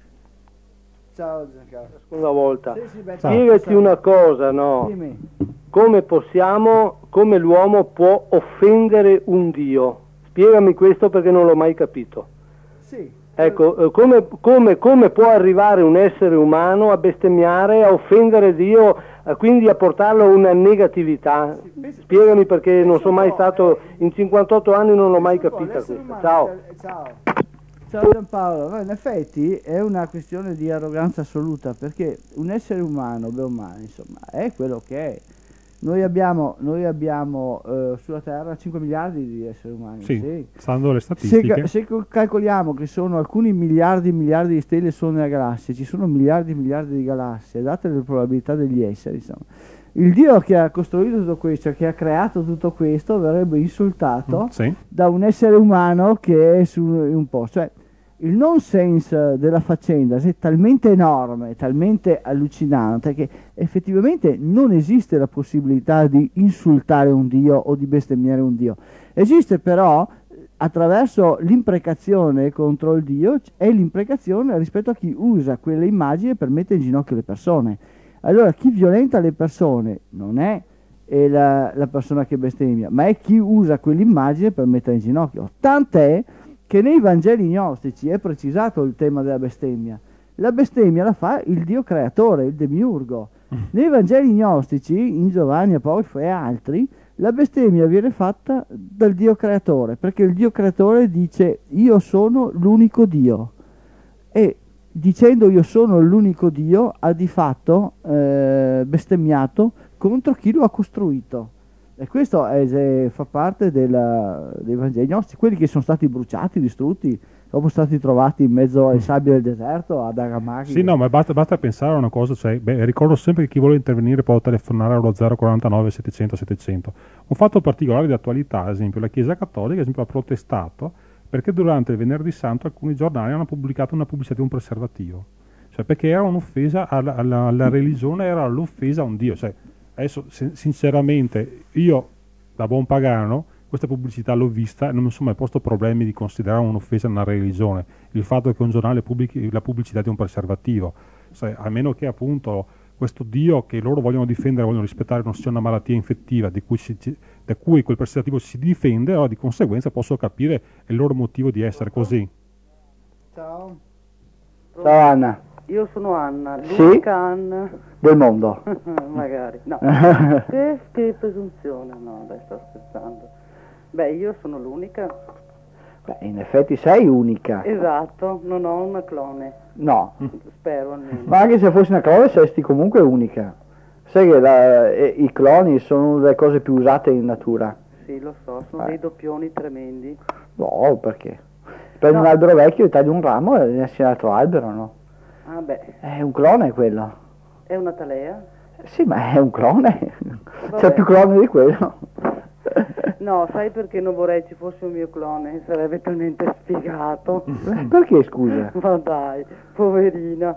Ciao Giancarlo. La seconda volta. Sì, sì, beh, Spiegati una cosa, no? Dimmi. Come possiamo, come l'uomo può offendere un Dio? Spiegami questo perché non l'ho mai capito. Sì. Ecco, come, come, come può arrivare un essere umano a bestemmiare, a offendere Dio, e quindi a portarlo a una negatività. Spiegami perché non sono mai stato, in cinquantotto anni non l'ho mai capita questa. Ciao. Ciao. Ciao Giampaolo, no, in effetti è una questione di arroganza assoluta, perché un essere umano, beh umano, insomma, è quello che è. Noi abbiamo, noi abbiamo eh, sulla Terra cinque miliardi di esseri umani. Sì, sì. stando alle Se, statistiche. se calcoliamo che sono alcuni miliardi e miliardi di stelle sono nella galassia, ci sono miliardi e miliardi di galassie, date le probabilità degli esseri, insomma. Il Dio che ha costruito tutto questo, che ha creato tutto questo, verrebbe insultato Mm, sì. da un essere umano che è su un posto. Cioè, il nonsense della faccenda è talmente enorme, talmente allucinante, che effettivamente non esiste la possibilità di insultare un Dio o di bestemmiare un Dio. Esiste però, attraverso l'imprecazione contro il Dio, è l'imprecazione rispetto a chi usa quelle immagini per mettere in ginocchio le persone. Allora, chi violenta le persone non è, è la, la persona che bestemmia, ma è chi usa quell'immagine per mettere in ginocchio. Tant'è che nei Vangeli gnostici è precisato il tema della bestemmia. La bestemmia la fa il Dio creatore, il demiurgo. Nei Vangeli gnostici, in Giovanni, Apocrifo e altri, la bestemmia viene fatta dal Dio creatore, perché il Dio creatore dice io sono l'unico Dio, e dicendo io sono l'unico Dio ha di fatto eh, bestemmiato contro chi lo ha costruito. E questo è, è, fa parte della, dei Vangeli gnostici, quelli che sono stati bruciati, distrutti, dopo sono stati trovati in mezzo ai sabbie del deserto, ad Aramaki. Sì, no, ma basta, basta pensare a una cosa, cioè, beh, ricordo sempre che chi vuole intervenire può telefonare allo zero quarantanove settecento settecento. Un fatto particolare di attualità, ad esempio, la Chiesa Cattolica ad esempio, ha protestato perché durante il Venerdì Santo alcuni giornali hanno pubblicato una pubblicità di un preservativo, cioè perché era un'offesa alla, alla, alla religione, era l'offesa a un Dio. Cioè, adesso, se, sinceramente, io da buon pagano questa pubblicità l'ho vista e non mi sono mai posto problemi di considerare un'offesa a una religione il fatto che un giornale pubblichi la pubblicità di un preservativo, cioè, a meno che appunto questo Dio che loro vogliono difendere, vogliono rispettare, non sia una malattia infettiva di cui si, da cui quel preservativo si difende, allora di conseguenza posso capire il loro motivo di essere così. Ciao. Ciao Anna. Io sono Anna, Sì? l'unica Anna. Del mondo. Magari, no. che, che presunzione, no, dai, sto scherzando. Beh, io sono l'unica. Beh, in effetti sei unica. Esatto, non ho una clone. No. Spero almeno. Ma anche se fossi una clone saresti comunque unica. Sai che la, eh, i cloni sono una delle cose più usate in natura. Sì, lo so, sono eh. dei doppioni tremendi. No, perché? Prendi No. un albero vecchio, tagli un ramo e ne esce un altro albero, no? Ah beh, È un clone quello. è una talea? Sì, ma è un clone. Vabbè. C'è più clone di quello. No, sai perché non vorrei ci fosse un mio clone? Sarebbe talmente spiegato. Perché, scusa? Ma dai, poverina.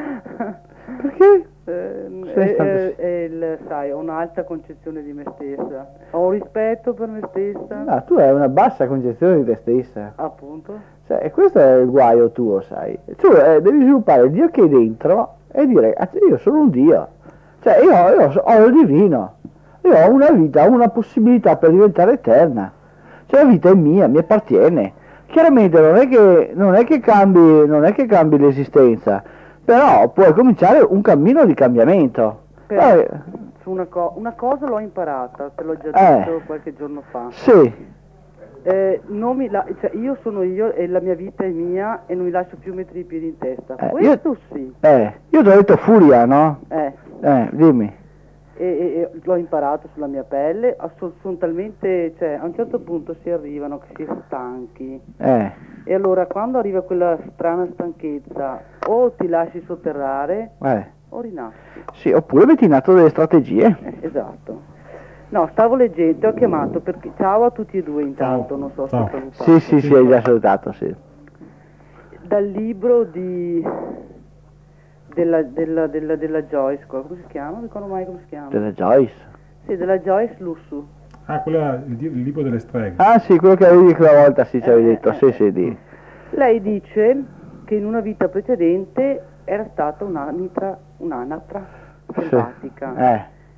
Perché? Eh, Sei è- stato- è- è il- sai, ho un'alta concezione di me stessa. Ho un rispetto per me stessa. No, tu hai una bassa concezione di te stessa. Appunto. Cioè, e questo è il guaio tuo, sai. Tu eh, devi sviluppare il Dio che hai dentro e dire, ah, io sono un Dio. Cioè, io, io so- ho il divino. Io ho una vita, ho una possibilità per diventare eterna. Cioè, la vita è mia, mi appartiene. Chiaramente non è che, non è che cambi, non è che cambi l'esistenza, però puoi cominciare un cammino di cambiamento. Però, Eh, su una, co- una cosa l'ho imparata, te l'ho già Eh. detto qualche giorno fa. sì, Eh, non mi la- cioè, io sono io e la mia vita è mia e non mi lascio più mettere i piedi in testa. Eh, Questo sì. eh, io ti ho detto furia, no? Eh. Eh, dimmi. E, e- e l'ho imparato sulla mia pelle, sono, sono talmente, cioè a un certo punto si arrivano che si è stanchi Eh, e allora quando arriva quella strana stanchezza o ti lasci sotterrare eh. o rinasci. Sì, oppure metti in atto delle strategie. Eh, esatto. No, stavo leggendo, ti ho chiamato perché ciao a tutti e due intanto, non so se Ciao. ho salutato. Sì, sì, sì, hai già salutato, sì. Dal libro di della, della, della, della Joyce, come si chiama? Non ricordo mai come si chiama. Della Joyce. Sì, della Joyce Lussu. Ah, quello è il, il libro delle streghe. Ah sì, quello che avevi quella volta, sì, ci avevi Eh, detto, eh, sì, eh. sì, di. Lei dice che in una vita precedente era stata un'anitra, un'anatra selvatica, Eh,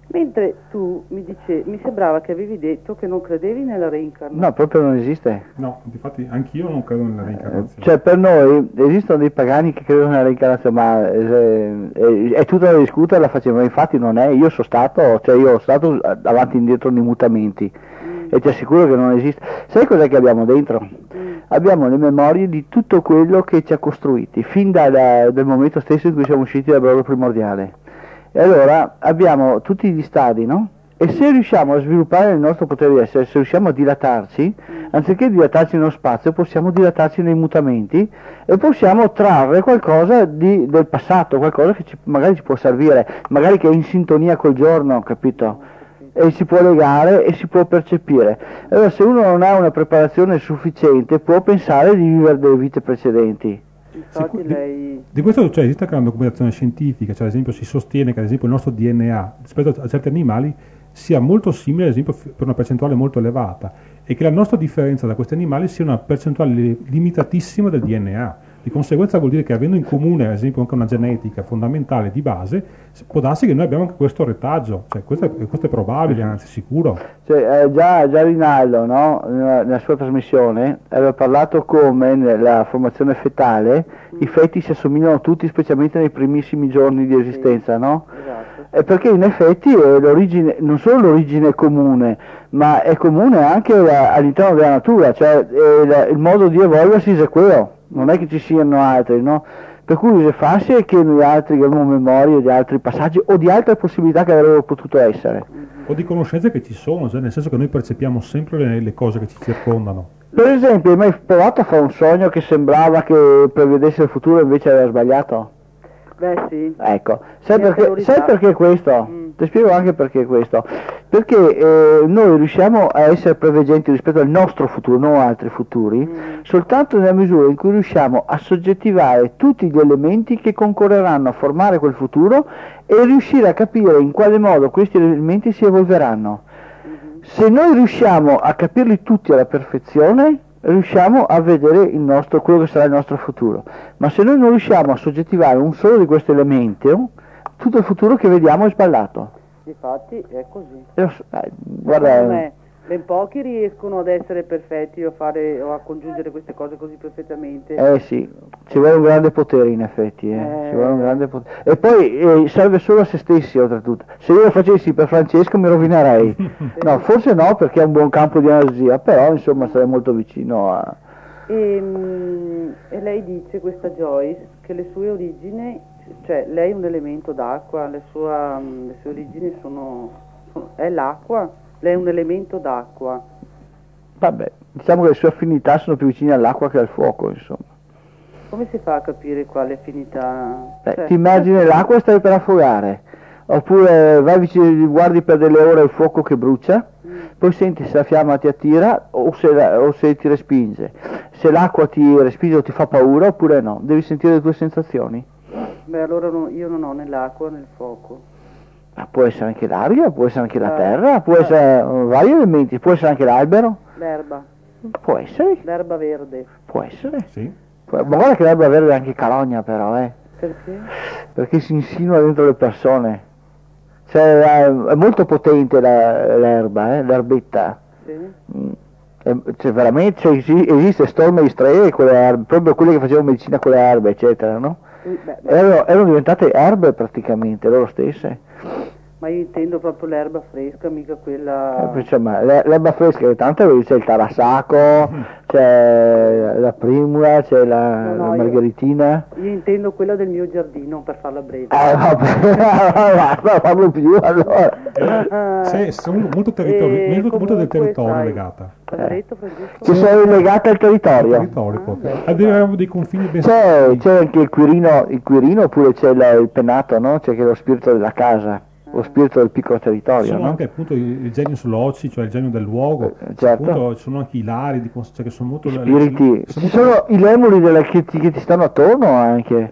Mentre tu mi dice, mi sembrava che avevi detto che non credevi nella reincarnazione. No, proprio non esiste. No, infatti anch'io non credo nella reincarnazione. Cioè per noi esistono dei pagani che credono nella reincarnazione, ma eh, è, è tutta da discutere, la facciamo, infatti non è, io sono stato, cioè io sono stato avanti e indietro nei mutamenti mm. e ti assicuro che non esiste. Sai cos'è che abbiamo dentro? Mm. Abbiamo le memorie di tutto quello che ci ha costruiti, fin da, da, dal momento stesso in cui siamo usciti dal brodo primordiale. E allora abbiamo tutti gli stadi, no? E se riusciamo a sviluppare il nostro potere di essere, se riusciamo a dilatarci, anziché dilatarci nello spazio, possiamo dilatarci nei mutamenti e possiamo trarre qualcosa di, del passato, qualcosa che ci, magari ci può servire, magari che è in sintonia col giorno, capito? E si può legare e si può percepire. Allora se uno non ha una preparazione sufficiente può pensare di vivere delle vite precedenti. Infatti lei... Di questo cioè, esiste anche una documentazione scientifica, cioè ad esempio si sostiene che ad esempio il nostro D N A rispetto a certi animali sia molto simile ad esempio per una percentuale molto elevata e che la nostra differenza da questi animali sia una percentuale limitatissima del D N A. Di conseguenza vuol dire che avendo in comune ad esempio anche una genetica fondamentale di base, può darsi che noi abbiamo anche questo retaggio, cioè questo è, questo è probabile, anzi sicuro. Cioè, eh, già, già Rinaldo, no? nella, nella sua trasmissione aveva parlato come nella formazione fetale i feti si assomigliano tutti, specialmente nei primissimi giorni di esistenza, no? Esatto. E perché in effetti è l'origine, non solo l'origine comune, ma è comune anche la, all'interno della natura, cioè è la, il modo di evolversi è quello, non è che ci siano altri, no? Per cui se farsi è che noi altri abbiamo memorie di altri passaggi o di altre possibilità che avrebbero potuto essere. O di conoscenze che ci sono, cioè nel senso che noi percepiamo sempre le, le cose che ci circondano. Per esempio, hai mai provato a fare un sogno che sembrava che prevedesse il futuro e invece aveva sbagliato? Beh sì. Ecco, sai perché, sai perché questo? Mm. Ti spiego anche perché questo. Perché eh, noi riusciamo a essere preveggenti rispetto al nostro futuro, non altri futuri, mm. soltanto nella misura in cui riusciamo a soggettivare tutti gli elementi che concorreranno a formare quel futuro e riuscire a capire in quale modo questi elementi si evolveranno. Mm-hmm. Se noi riusciamo a capirli tutti alla perfezione, riusciamo a vedere il nostro, quello che sarà il nostro futuro, ma se noi non riusciamo a soggettivare un solo di questi elementi, tutto il futuro che vediamo è sballato. Infatti è così. Eh, guarda, me, ben pochi riescono ad essere perfetti o a fare o a congiungere queste cose così perfettamente. Eh sì, ci vuole un grande potere in effetti, eh. Eh. Ci vuole un grande potere. E poi eh, serve solo a se stessi oltretutto. Se io lo facessi per Francesco mi rovinerei. No, forse no perché è un buon campo di energia, però insomma sarei molto vicino a... E, e lei dice, questa Joyce, che le sue origini, cioè lei è un elemento d'acqua, le, sua, le sue origini sono, sono è l'acqua, lei è un elemento d'acqua. Vabbè, diciamo che le sue affinità sono più vicine all'acqua che al fuoco, insomma. Come si fa a capire quale affinità? Beh, cioè, ti immagini l'acqua e stai per affogare, oppure vai vicino, guardi per delle ore il fuoco che brucia, mm. poi senti se la fiamma ti attira o se, la, o se ti respinge. Se l'acqua ti respinge o ti fa paura oppure no, devi sentire le tue sensazioni. Beh, allora no, io non ho né l'acqua né il fuoco. Ma può essere anche l'aria, può essere anche la eh, terra, può eh. essere uh, vari elementi, può essere anche l'albero. L'erba. Può essere. L'erba verde. Può essere. Sì. Può, ma guarda che l'erba verde è anche calogna però, eh. Perché? Perché si insinua dentro le persone. Cioè è molto potente la, l'erba, eh, l'erbetta. Sì. Mm. Cioè veramente cioè, esiste Storm e Stray, proprio quelle che facevano medicina con le erbe, eccetera, no? Beh, beh. Erano, erano diventate erbe praticamente, loro stesse. Ma io intendo proprio l'erba fresca, mica quella... Eh, cioè, ma l'erba fresca è tanta, c'è il tarassaco, c'è la primula, c'è la, no, no, la margheritina. Io, io intendo quella del mio giardino, per farla breve. Eh vabbè, non parlo più allora. Sì, sono molto, territori- E molto, molto del comunque, territorio sai, legata. Cosa hai detto, Francesco? Che sono legate al territorio. territorio proprio. Abbiamo dei confini ben C'è, stretti. c'è anche il Quirino, il Quirino oppure c'è la- il Penato, no? C'è che è lo spirito della casa, lo spirito del piccolo territorio, Sono no? anche appunto il, il genius loci, cioè il genio del luogo. Eh, certo. Appunto, ci sono anche i lari, di cons- cioè che sono molto... Spiriti, sono ci molto- sono i lemuri della- che, ti, che ti stanno attorno anche.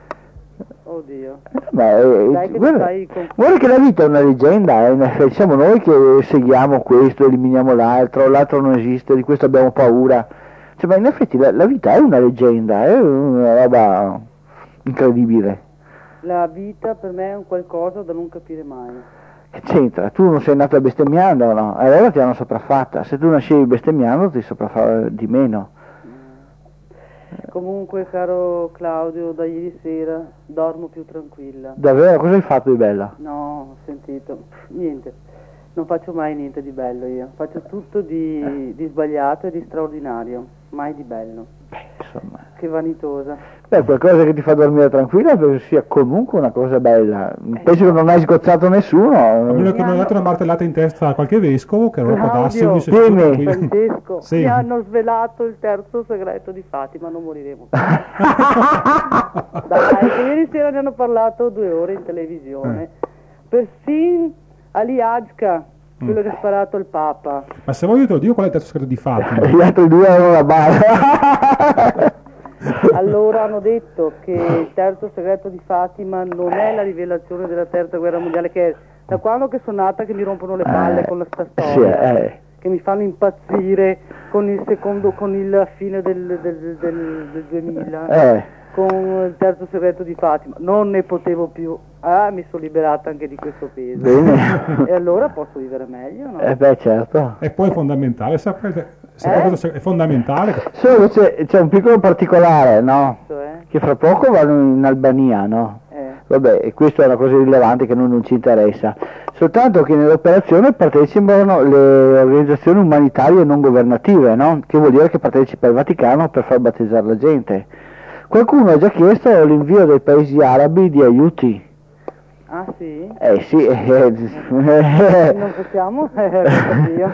Oddio. Ma, eh, Dai che guarda, stai con- guarda che la vita è una leggenda, eh, in effetti siamo noi che seguiamo questo, eliminiamo l'altro, l'altro non esiste, di questo abbiamo paura. Cioè, ma in effetti la, la vita è una leggenda, è una roba incredibile. La vita per me è un qualcosa da non capire mai. Che c'entra? Tu non sei nata bestemmiando, no? E allora ti hanno sopraffatta. Se tu nascevi bestemmiando ti sopraffava di meno. Comunque, caro Claudio, da ieri sera dormo più tranquilla. Davvero? Cosa hai fatto di bella? No, ho sentito. Pff, niente. Non faccio mai niente di bello io. Faccio tutto di, di sbagliato e di straordinario. Mai di bello. Beh, insomma. Che vanitosa. Beh, qualcosa che ti fa dormire tranquilla penso sia comunque una cosa bella. Penso che non hai scocciato nessuno. A meno che non hai dato una martellata in testa a qualche vescovo, che allora può darsi Claudio, un discepolo dimmi. tranquillo. Francesco, Sì. mi hanno svelato il terzo segreto di Fatima, non moriremo. Dai, che ieri sera ne hanno parlato due ore in televisione. Perfino Ali Ajka, quello che ha sparato il Papa. Ma se voglio te lo dico qual è il terzo segreto di Fatima. Gli altri due erano la barra. Allora hanno detto che il terzo segreto di Fatima non è la rivelazione della terza guerra mondiale, che è da quando che sono nata che mi rompono le palle Eh, con la sta sì, storia, eh. che mi fanno impazzire con il secondo, con il la fine del, del, del, del duemila, Eh, con il terzo segreto di Fatima. Non ne potevo più. Ah, mi sono liberata anche di questo peso. bene. E allora posso vivere meglio, no? Eh beh, certo. E poi è fondamentale, sapete, sapete Eh? cosa- è fondamentale. Solo c'è, c'è un piccolo particolare, no? Cioè, Che fra poco vanno in Albania, no? eh, Vabbè, e questa è una cosa rilevante che a noi non ci interessa. Soltanto che nell'operazione partecipano le organizzazioni umanitarie non governative, no? Che vuol dire che partecipa il Vaticano per far battezzare la gente. Qualcuno ha già chiesto l'invio dai paesi arabi di aiuti. ah sì? Eh sì, eh, Non possiamo? Eh, io.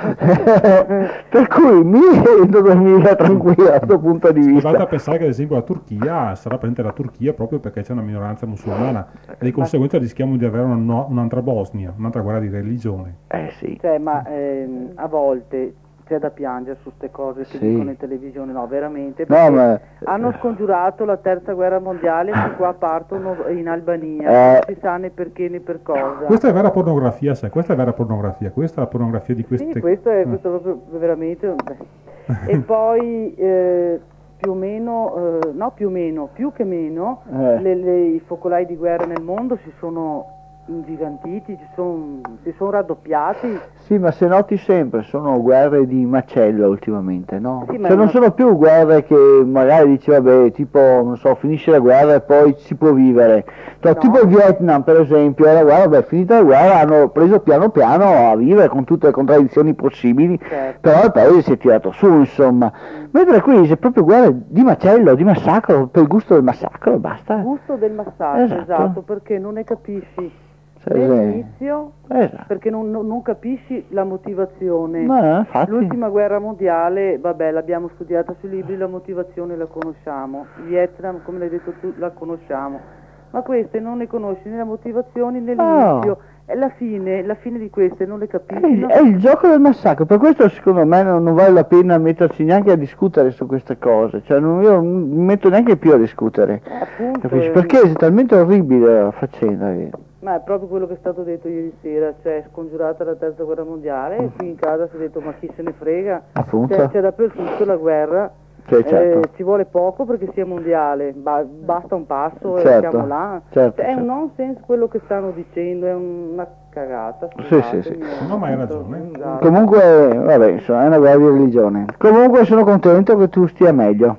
per cui mi sento dormire tranquilla da questo punto di Vado a vista. pensare che ad esempio la Turchia sarà presente la Turchia proprio perché c'è una minoranza musulmana e di conseguenza rischiamo di avere una no- un'altra Bosnia, un'altra guerra di religione. Eh sì. Cioè, ma ehm, a volte c'è da piangere su queste cose che Sì. dicono in televisione, no, veramente, No, perché ma- hanno scongiurato la terza guerra mondiale, che qua partono in Albania, Eh. non si sa né perché né per cosa. Questa è vera pornografia, sai, questa è vera pornografia, questa è la pornografia di queste... Sì, questo è, Eh. questo è proprio veramente... beh. E poi eh, più o meno, eh, no più o meno, più che meno, Eh. le- le- i focolai di guerra nel mondo si sono ingigantiti, ci son- si sono raddoppiati. Sì, ma se noti sempre sono guerre di macello ultimamente, no? Sì, ma Cioè è non una- sono più guerre che magari dici vabbè, tipo, non so, finisce la guerra e poi si può vivere. Cioè, No. tipo il Vietnam, per esempio, la guerra, vabbè, finita la guerra hanno preso piano piano a vivere con tutte le contraddizioni possibili, Certo. però il paese si è tirato su, insomma. Mentre qui c'è proprio guerra di macello, di massacro, per il gusto del massacro, basta. Gusto del massacro, Esatto. esatto, perché non ne capisci Cioè, l'inizio, esatto. perché non, non- non capisci la motivazione. Ma infatti. L'ultima guerra mondiale, vabbè, l'abbiamo studiata sui libri, la motivazione la conosciamo. Il Vietnam, come l'hai detto tu, la conosciamo. Ma queste non ne conosci né la motivazione né l'inizio. No. E la fine, la fine di queste non le È capisci. il, no? è il gioco del massacro, per questo secondo me non, non vale la pena metterci neanche a discutere su queste cose, cioè non, io non mi metto neanche più a discutere, Eh, appunto, capisci? eh, Perché è talmente orribile la faccenda. che- Ma è proprio quello che è stato detto ieri sera, cioè scongiurata la terza guerra mondiale, e qui in casa si è detto ma chi se ne frega, Appunto. c'è, c'è dappertutto la guerra, Sì, certo. eh, ci vuole poco perché sia mondiale, ba- basta un passo e Certo, siamo là. certo, Cioè, è un certo. nonsense quello che stanno dicendo, è una cagata. Sì, sì, sì. scusatemi, No, ma hai eh, ragione. esatto. Comunque, vabbè, insomma, è una guerra di religione. Comunque sono contento che tu stia meglio.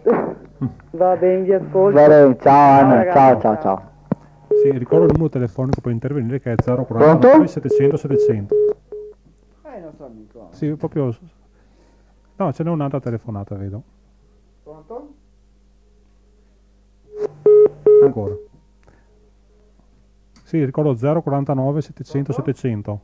Va bene, vi ascolto. Va bene, ciao Anna, ragazzi, ciao, ciao, ciao. Sì, ricordo il numero telefonico per intervenire che è zero Pronto? quarantanove settecento settecento. È il nostro amico. Sì, proprio... No, ce n'è un'altra telefonata, vedo. Pronto? Ancora. Sì, ricordo zero quarantanove settecento settecento.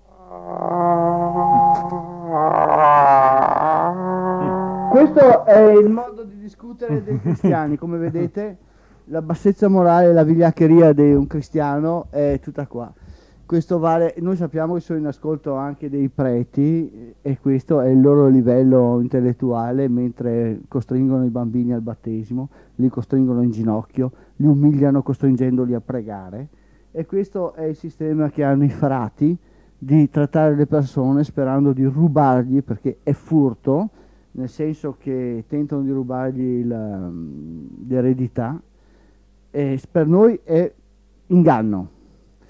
Questo è il modo di discutere dei cristiani, come vedete la bassezza morale, la vigliaccheria di un cristiano è tutta qua. Questo vale, noi sappiamo che sono in ascolto anche dei preti e questo è il loro livello intellettuale, mentre costringono i bambini al battesimo, li costringono in ginocchio, li umiliano costringendoli a pregare, e questo è il sistema che hanno i frati di trattare le persone sperando di rubargli, perché è furto, nel senso che tentano di rubargli la- l'eredità, e per noi è inganno.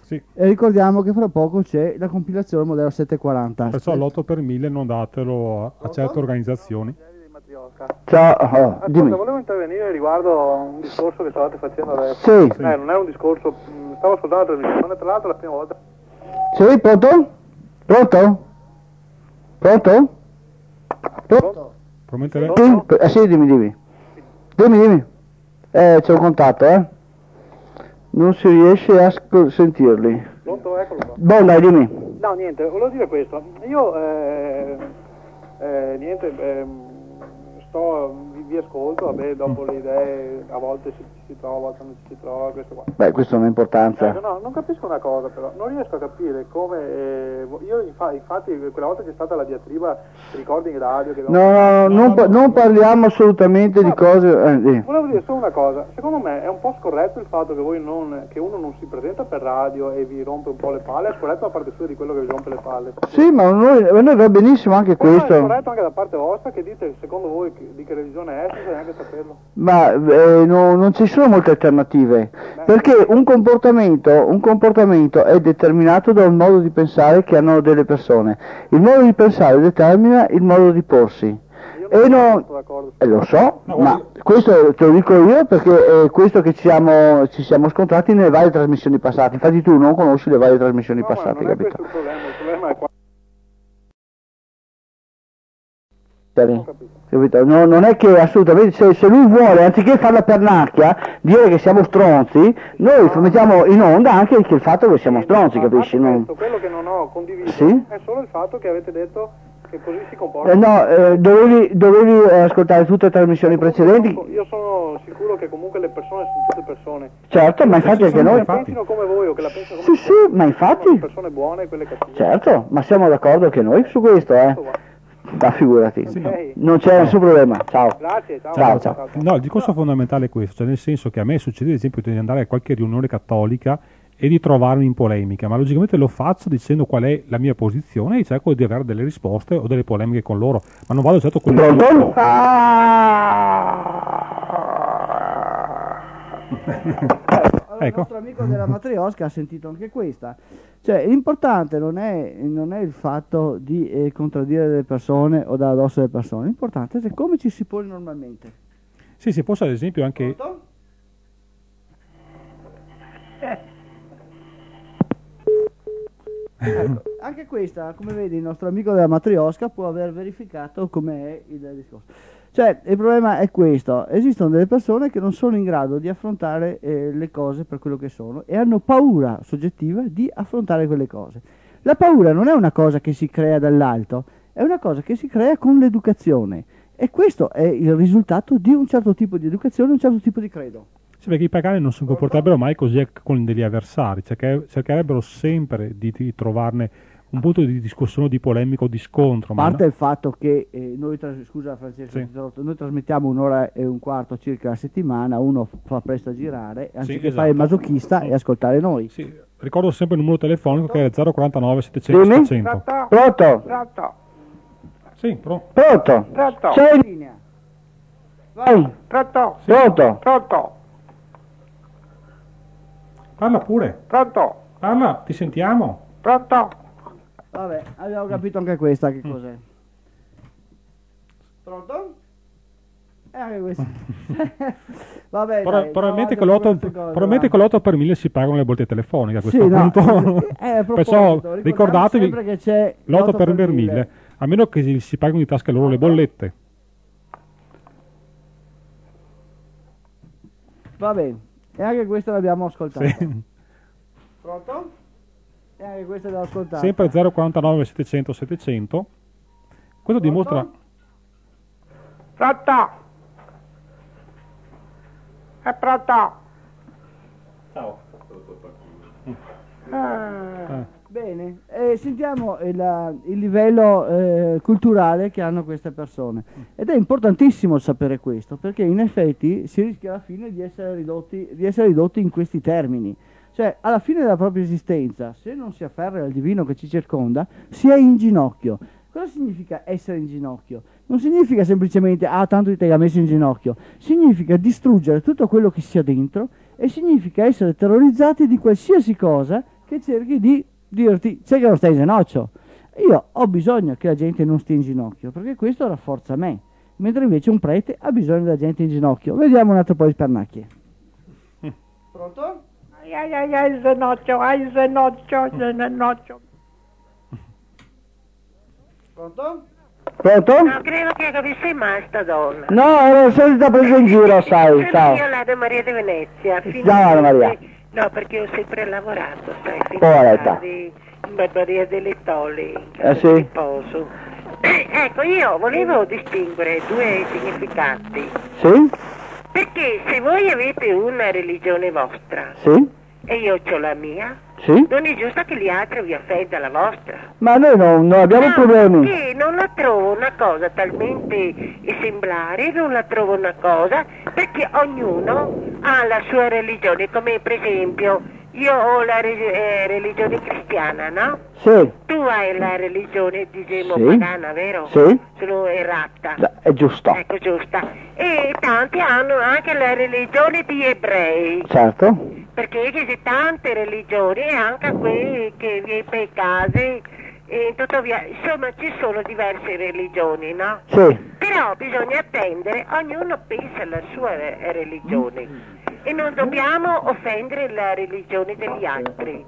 Sì. E ricordiamo che fra poco c'è la compilazione modello settecentoquaranta. Perciò l'otto per mille non datelo a, a certe organizzazioni. Ciao, oh, Ascolta, dimmi. volevo intervenire riguardo a un discorso che stavate facendo adesso. Sì. Eh, non è un discorso, mh, stavo ascoltando la trasmissione, tra l'altro la prima volta. Sì, pronto? Pronto? Pronto? Pronto? Promettere? Sì, eh, sì, dimmi, dimmi. Dimmi, dimmi. Eh, c'è un contatto, eh. Non si riesce a sc- sentirli. Pronto? Eccolo qua. Boh, dai, dimmi. No, niente, volevo dire questo. Io, eh, eh, niente, ehm, sto, vi, vi ascolto, vabbè, dopo le idee, a volte si, si trova, a volte non si trova, questo qua. Beh, questo non ha importanza. Eh, no, non capisco una cosa però, non riesco a capire come, eh, io infa- infatti quella volta che è stata la diatriba, ricordi in radio che... No, no, non, pa- non parliamo assolutamente di cose... Eh, sì. Volevo dire solo una cosa, secondo me è un po' scorretto il fatto che voi non, che uno non si presenta per radio e vi rompe un po' le palle, è scorretto da parte sua di quello che vi rompe le palle. Sì, ma noi, a noi va benissimo anche Poi no, questo. è scorretto anche da parte vostra che dite, secondo voi, che- di che revisione è, senza neanche saperlo. Ma eh, no- non ci sono molte alternative, perché un comportamento, un comportamento è determinato da un modo di pensare che hanno delle persone. Il modo di pensare determina il modo di porsi. Io E non non, sono d'accordo. eh, lo so, No, ma questo te lo dico io perché è questo che ci siamo, ci siamo scontrati nelle varie trasmissioni passate. Infatti tu non conosci le varie trasmissioni No, ma passate, non è capito? questo il problema, il problema è qua. Capito? Capito? No, non è che assolutamente, se, se lui vuole, anziché fare la pernacchia, dire che siamo stronzi, noi mettiamo in onda anche che il fatto che siamo stronzi, Ma a parte capisci? Non- questo, quello che non ho condiviso Sì? è solo il fatto che avete detto che così si comporta. Eh, no, eh, dovevi, dovevi eh, ascoltare tutte le trasmissioni Comunque precedenti. sono- io sono sicuro che comunque le persone sono tutte persone. Certo, ma infatti anche Che noi. pensino come voi o che la pensino Sì, come sì, voi, ma infatti. sono persone buone e quelle cattive. Certo, ma siamo d'accordo anche noi su questo, eh. Questo va. Ma figurati. Ok. Non c'è nessun problema. Ciao. Grazie, ciao. Ciao, ciao. No, il discorso fondamentale è questo, cioè nel senso che a me succede ad esempio di andare a qualche riunione cattolica e di trovarmi in polemica, ma logicamente lo faccio dicendo qual è la mia posizione e cerco di avere delle risposte o delle polemiche con loro, ma non vado certo con le Pronto? Allora, Ecco. il nostro amico della Matriosca ha sentito anche questa. Cioè, l'importante non è, non è il fatto di eh, contraddire le persone o dare addosso alle persone, l'importante è come ci si pone normalmente. Sì, si possa ad esempio anche... Pronto? Ecco, anche questa, come vedi, il nostro amico della Matriosca può aver verificato com'è il discorso. Cioè, il problema è questo: esistono delle persone che non sono in grado di affrontare eh, le cose per quello che sono e hanno paura soggettiva di affrontare quelle cose. La paura non è una cosa che si crea dall'alto, è una cosa che si crea con l'educazione, e questo è il risultato di un certo tipo di educazione, un certo tipo di credo. Sì, perché i pagani non si comporterebbero mai così con degli avversari, cerche- cercherebbero sempre di, di trovarne un punto di discussione, di polemica o di scontro. A ma parte no- il fatto che eh, noi, tras- scusa Francesco, Sì. ti interrotto, noi trasmettiamo un'ora e un quarto circa a settimana, uno f- fa presto a girare, anziché esatto. fare il masochista e ascoltare noi. Sì, ricordo sempre il numero telefonico che è zero quarantanove settecento Dimmi? settecento. Pronto? Pronto? Sì, pro- Pronto? Pronto? Sei in linea? Vai. Pronto? Pronto? Pronto? Parla pure, Pronto? parla, ti sentiamo. Pronto? Vabbè, abbiamo capito anche questa che cos'è. Pronto? E anche questa. Vabbè, Però- dai, probabilmente no, con l'otto queste cose, probabilmente va. con l'otto per mille si pagano le bollette telefoniche a questo Sì, no, punto. eh, a proposito, Perciò ricordiamo ricordatevi sempre che c'è l'otto per mille, a meno che si, si pagano di tasca loro le bollette. Va bene, e anche questa l'abbiamo ascoltata. Sì. Pronto? E anche questa l'abbiamo ascoltata. Sempre zero quarantanove settecento settecento. Questo dimostra Pronto? È pronto? Ciao. Eh, Bene, eh, sentiamo il, il livello eh, culturale che hanno queste persone, ed è importantissimo sapere questo, perché in effetti si rischia alla fine di essere ridotti, di essere ridotti in questi termini. Cioè, alla fine della propria esistenza, se non si afferra al divino che ci circonda, si è in ginocchio. Cosa significa essere in ginocchio? Non significa semplicemente, ah, tanto ti ha messo in ginocchio. Significa distruggere tutto quello che sia dentro, e significa essere terrorizzati di qualsiasi cosa che cerchi di dirti c'è che non stai in ginocchio. Io ho bisogno che la gente non stia in ginocchio, perché questo rafforza me, mentre invece un prete ha bisogno della gente in ginocchio. Vediamo un altro po' di spernacchie. Pronto? Ai ai ai ai, il ginocchio, ai il ginocchio, il ginocchio. Pronto? Pronto? No, credo che dove sei mai sta donna? No, ero la solita presa in giro, sai, Sono ciao. io l'Anna Maria di Venezia. Ciao, Anna Maria. No, perché ho sempre lavorato, sai, fino Poveretta. a tardi in Barbaria delle Tole, in casa Eh, sì. di riposo. Ecco, io volevo distinguere due significati. Sì? Perché se voi avete una religione vostra Sì? e io ho la mia, Sì? non è giusto che gli altri vi offenda la vostra. Ma noi non, non abbiamo No, problemi. che non la trovo una cosa talmente esemplare, non la trovo una cosa, perché ognuno ha la sua religione, come per esempio io ho la re- eh, religione cristiana, no? Sì, Tu hai la religione, diciamo, Sì. pagana, vero? Sì. Sono errata. da- è giusto. Ecco, giusta. E tanti hanno anche la religione di ebrei. Certo. Perché ci sono tante religioni e anche qui che vi per i casi e tutto via. Insomma ci sono diverse religioni, no? Sì. Però bisogna attendere, ognuno pensa alla sua eh, religione e non dobbiamo offendere la religione degli altri.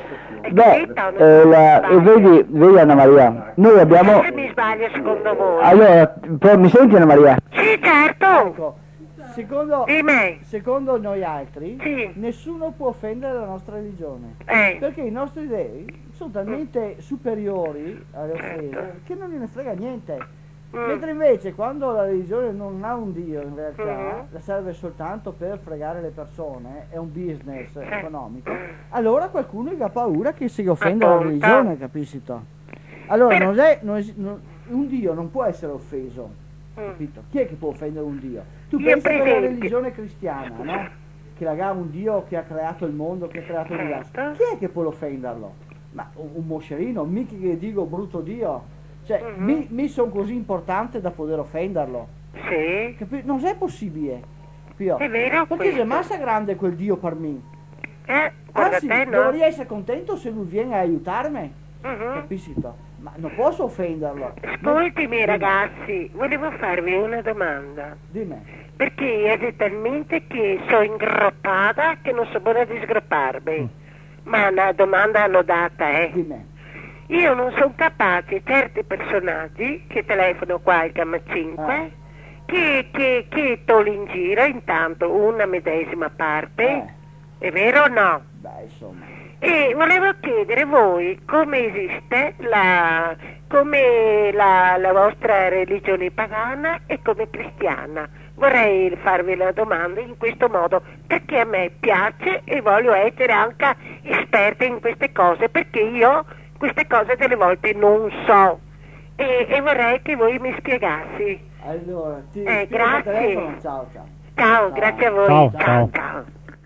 È Beh, corretta o non eh, mi la- sbaglio? e vedi, vedi Anna Maria, noi abbiamo... Se mi sbaglio secondo voi? Allora, però mi senti Anna Maria? Sì, certo! Ecco, secondo, Di me? secondo noi altri, Sì. nessuno può offendere la nostra religione. Eh. Perché i nostri dei sono talmente superiori alle offese che non gliene frega niente. Mm. Mentre invece quando la religione non ha un dio in realtà, Mm. la serve soltanto per fregare le persone, è un business Eh. economico, allora qualcuno gli ha paura che si offenda la Appunto. religione, capisci tu? Allora Per- non è, non es- non- un dio non può essere offeso, Mm. capito? Chi è che può offendere un dio? Tu Io pensi per che la esempio- religione cristiana, no? Che ha un dio che ha creato il mondo, che ha creato l'universo, Certo. chi è che può offenderlo? Ma un, un moscerino, mica che dico brutto dio, cioè Mhm. mi, mi sono così importante da poter offenderlo, Sì. capi- non è possibile, capito? È vero Perché se questo. massa grande quel dio per me, Eh, guarda anzi te, no? dovrei essere contento se lui viene a aiutarmi, Mhm. capisci tu? Ma non posso offenderlo. Ascoltimi Dimmi. ragazzi, volevo farvi una domanda. Dimmi. Perché è talmente che sono ingroppata che non so come disgropparmi. Ma una domanda l'ho data, eh. Dimmi. Io non sono capace, certi personaggi che telefono qua al Gamma cinque, Eh. che, che, che tolgo in giro intanto una medesima parte, Eh. è vero o no? Beh, insomma. E volevo chiedere voi come esiste la, come la, la vostra religione pagana e come cristiana. Vorrei farvi la domanda in questo modo perché a me piace e voglio essere anche esperta in queste cose perché io queste cose delle volte non so e, e vorrei che voi mi spiegassi. Allora, ti Eh, scrivo al grazie. telefono, ciao ciao. Ciao, grazie a voi. Ciao, ciao. ciao. ciao.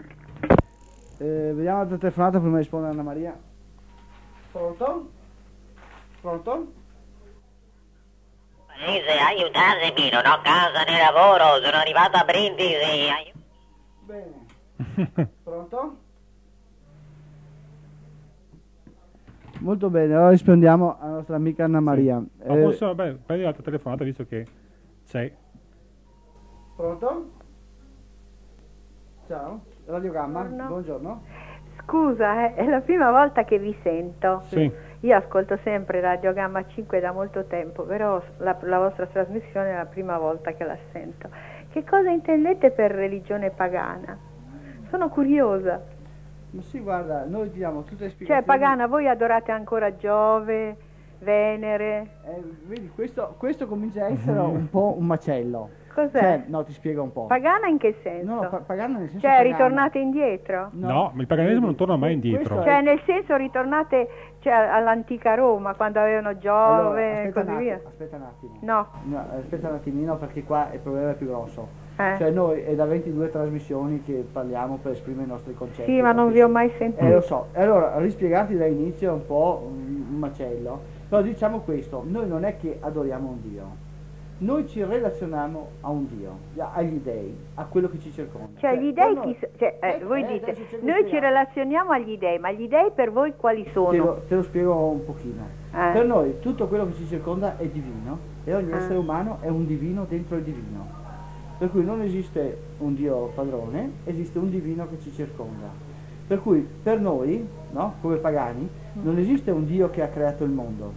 Eh, vediamo l'altra telefonata prima di rispondere a Anna Maria. Pronto? Pronto? Paese, aiutatemi, non ho casa né lavoro, sono arrivato a Brindisi. ai- Bene. Pronto? Molto bene, allora rispondiamo alla nostra amica Anna Maria. Ma Eh, forse, vabbè, prendi l'altra telefonata visto che c'è. Pronto? Ciao, Radio Gamma, Buongiorno. buongiorno. Scusa, eh, è la prima volta che vi sento. Sì. Io ascolto sempre Radio Gamma cinque da molto tempo, però la, la vostra trasmissione è la prima volta che la sento. Che cosa intendete per religione pagana? Sono curiosa. Ma sì, guarda, noi ti diamo tutte le Cioè, spiegazioni. pagana, voi adorate ancora Giove, Venere? Eh, vedi, questo, questo comincia a essere un po' un macello. Cos'è? Cioè, no, ti spiego un po'. Pagana in che senso? No, no, pa- pagana nel senso Cioè, pagana. ritornate indietro? No, ma il paganesimo non torna mai indietro. Questo è- Cioè, nel senso ritornate cioè, all'antica Roma, quando avevano Giove Allora, e aspetta, così un via? attimo, aspetta un attimo. No. No, aspetta un attimino perché qua il problema è più grosso. Eh. Cioè noi è da ventidue trasmissioni che parliamo per esprimere i nostri concetti. Sì, ma non vi ho mai sentito. Eh, lo so. E allora, rispiegarti dall'inizio è un po' un un macello. Però diciamo questo, noi non è che adoriamo un Dio. noi ci relazioniamo a un Dio, agli dei, a quello che ci circonda. Cioè gli per dei, noi- chi so- cioè, eh, Eh, voi eh, dite, adesso cerco di noi ci spiegare. relazioniamo agli dei, ma gli dei per voi quali Te sono? lo, te lo spiego un pochino. Eh. Per noi tutto quello che ci circonda è divino e ogni Ah. essere umano è un divino dentro il divino. Per cui non esiste un Dio padrone, esiste un divino che ci circonda. Per cui per noi, no, come pagani, non esiste un Dio che ha creato il mondo.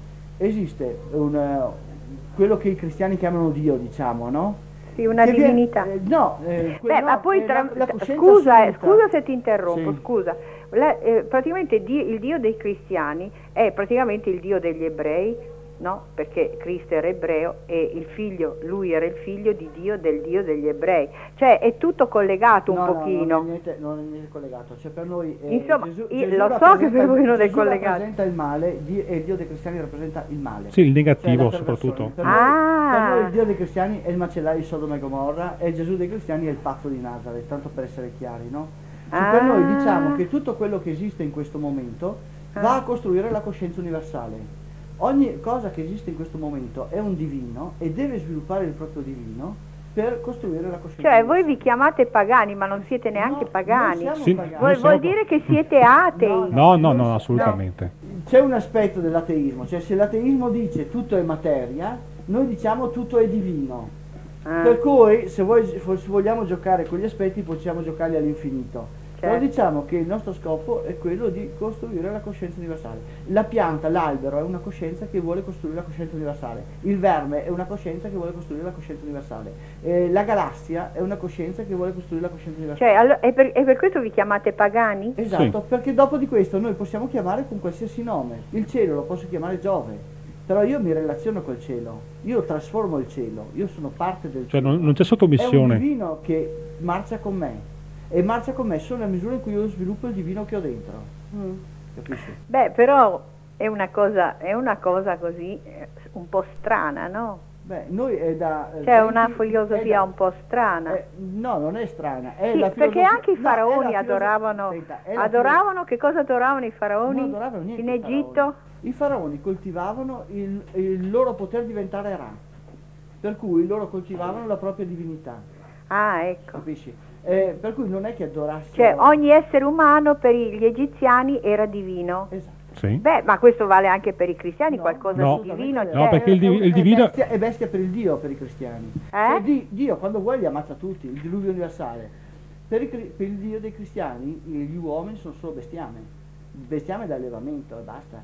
Esiste un, eh, quello che i cristiani chiamano Dio, diciamo, no? Sì, una Che viene- divinità. eh, no, eh, que- Beh, no, ma poi è tra- la- la coscienza scusa, eh, assoluta. scusa se ti interrompo, Sì. scusa. La- eh, praticamente Dio- il Dio dei cristiani è praticamente il Dio degli ebrei, no? Perché Cristo era ebreo e il figlio, lui era il figlio di Dio, del Dio degli ebrei. Cioè è tutto collegato un No, no, pochino. non è niente, non è niente collegato. Cioè per noi eh, Insomma, Gesù, io Gesù lo so che rappresenta- per voi non è Gesù collegato. rappresenta il male Dio- e il Dio dei cristiani rappresenta il male. Sì, il negativo Cioè, la perversione. soprattutto. Per, noi, Ah. per noi il Dio dei cristiani è il macellaio di Sodoma e Gomorra e il Gesù dei cristiani è il pazzo di Nazareth, tanto per essere chiari, no? Cioè, per noi Ah. diciamo che tutto quello che esiste in questo momento va Ah. a costruire la coscienza universale. Ogni cosa che esiste in questo momento è un divino e deve sviluppare il proprio divino per costruire la coscienza Cioè voi universale. vi chiamate pagani, ma non siete neanche No, pagani. noi siamo Sì, pagani. Vuol, noi siamo- vuol dire che siete atei. No, No, no, no, No. assolutamente. C'è un aspetto dell'ateismo, cioè se l'ateismo dice tutto è materia, noi diciamo tutto è divino. Ah, Per cui se, voi, se vogliamo giocare con gli aspetti possiamo giocarli all'infinito. Però certo. diciamo che il nostro scopo è quello di costruire la coscienza universale. La pianta, l'albero è una coscienza che vuole costruire la coscienza universale. Il verme è una coscienza che vuole costruire la coscienza universale. Eh, la galassia è una coscienza che vuole costruire la coscienza universale. Cioè, allo- è, per, è per questo vi chiamate pagani? Esatto, perché dopo di questo noi possiamo chiamare con qualsiasi nome. Il cielo lo posso chiamare Giove, però io mi relaziono col cielo, io trasformo il cielo, io sono parte del Cioè cielo. non, non c'è È un sottomissione. divino che marcia con me e marcia con me solo nella misura in cui io sviluppo il divino che ho dentro. Mm. Capisci? Beh, però è una cosa, è una cosa così eh, un po' strana, no? Beh, noi è da... eh, C'è venti una è filosofia da- un po' strana. eh, no, non è strana, è Sì, la perché filosofia- anche i no, è la faraoni filoso- adoravano, Aspetta, è la adoravano, che cosa adoravano i faraoni? Non adoravano niente in i faraoni. Egitto? I faraoni coltivavano il, il loro poter diventare Ra, per cui loro coltivavano la propria divinità, Ah, ecco. capisci? Eh, per cui non è che adorassero... Cioè ogni essere umano per gli egiziani era divino. Esatto. Sì. Beh, ma questo vale anche per i cristiani, No, qualcosa no. di divino assolutamente c'è. No, perché il, divi- il è, divino... bestia, è bestia per il Dio, per i cristiani. Eh? Cioè, Di- Dio quando vuole li ammazza tutti, il diluvio universale. Per, i cri- per il Dio dei cristiani gli uomini sono solo bestiame, bestiame da allevamento e basta.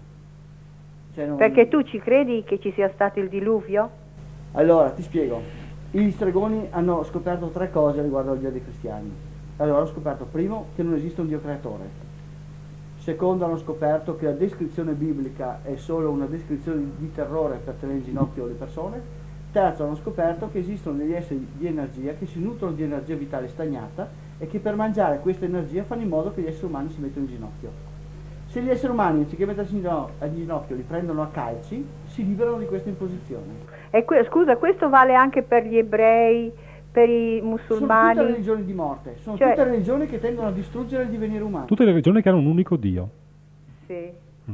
Cioè, non- Perché tu ci credi che ci sia stato il diluvio? Allora, ti spiego. Gli stregoni hanno scoperto tre cose riguardo al Dio dei cristiani. Allora, hanno scoperto, primo, che non esiste un Dio creatore. Secondo, hanno scoperto che la descrizione biblica è solo una descrizione di terrore per tenere in ginocchio le persone. Terzo, hanno scoperto che esistono degli esseri di energia che si nutrono di energia vitale stagnata e che per mangiare questa energia fanno in modo che gli esseri umani si mettano in ginocchio. Se gli esseri umani, anziché mettersi in gino- in ginocchio, li prendono a calci, si liberano di questa imposizione. E que- scusa, questo vale anche per gli ebrei, per i Sono musulmani? tutte religioni di morte, sono Cioè- tutte religioni che tendono a distruggere il divenire umano. Tutte le regioni che hanno un unico Dio. Sì, Mm.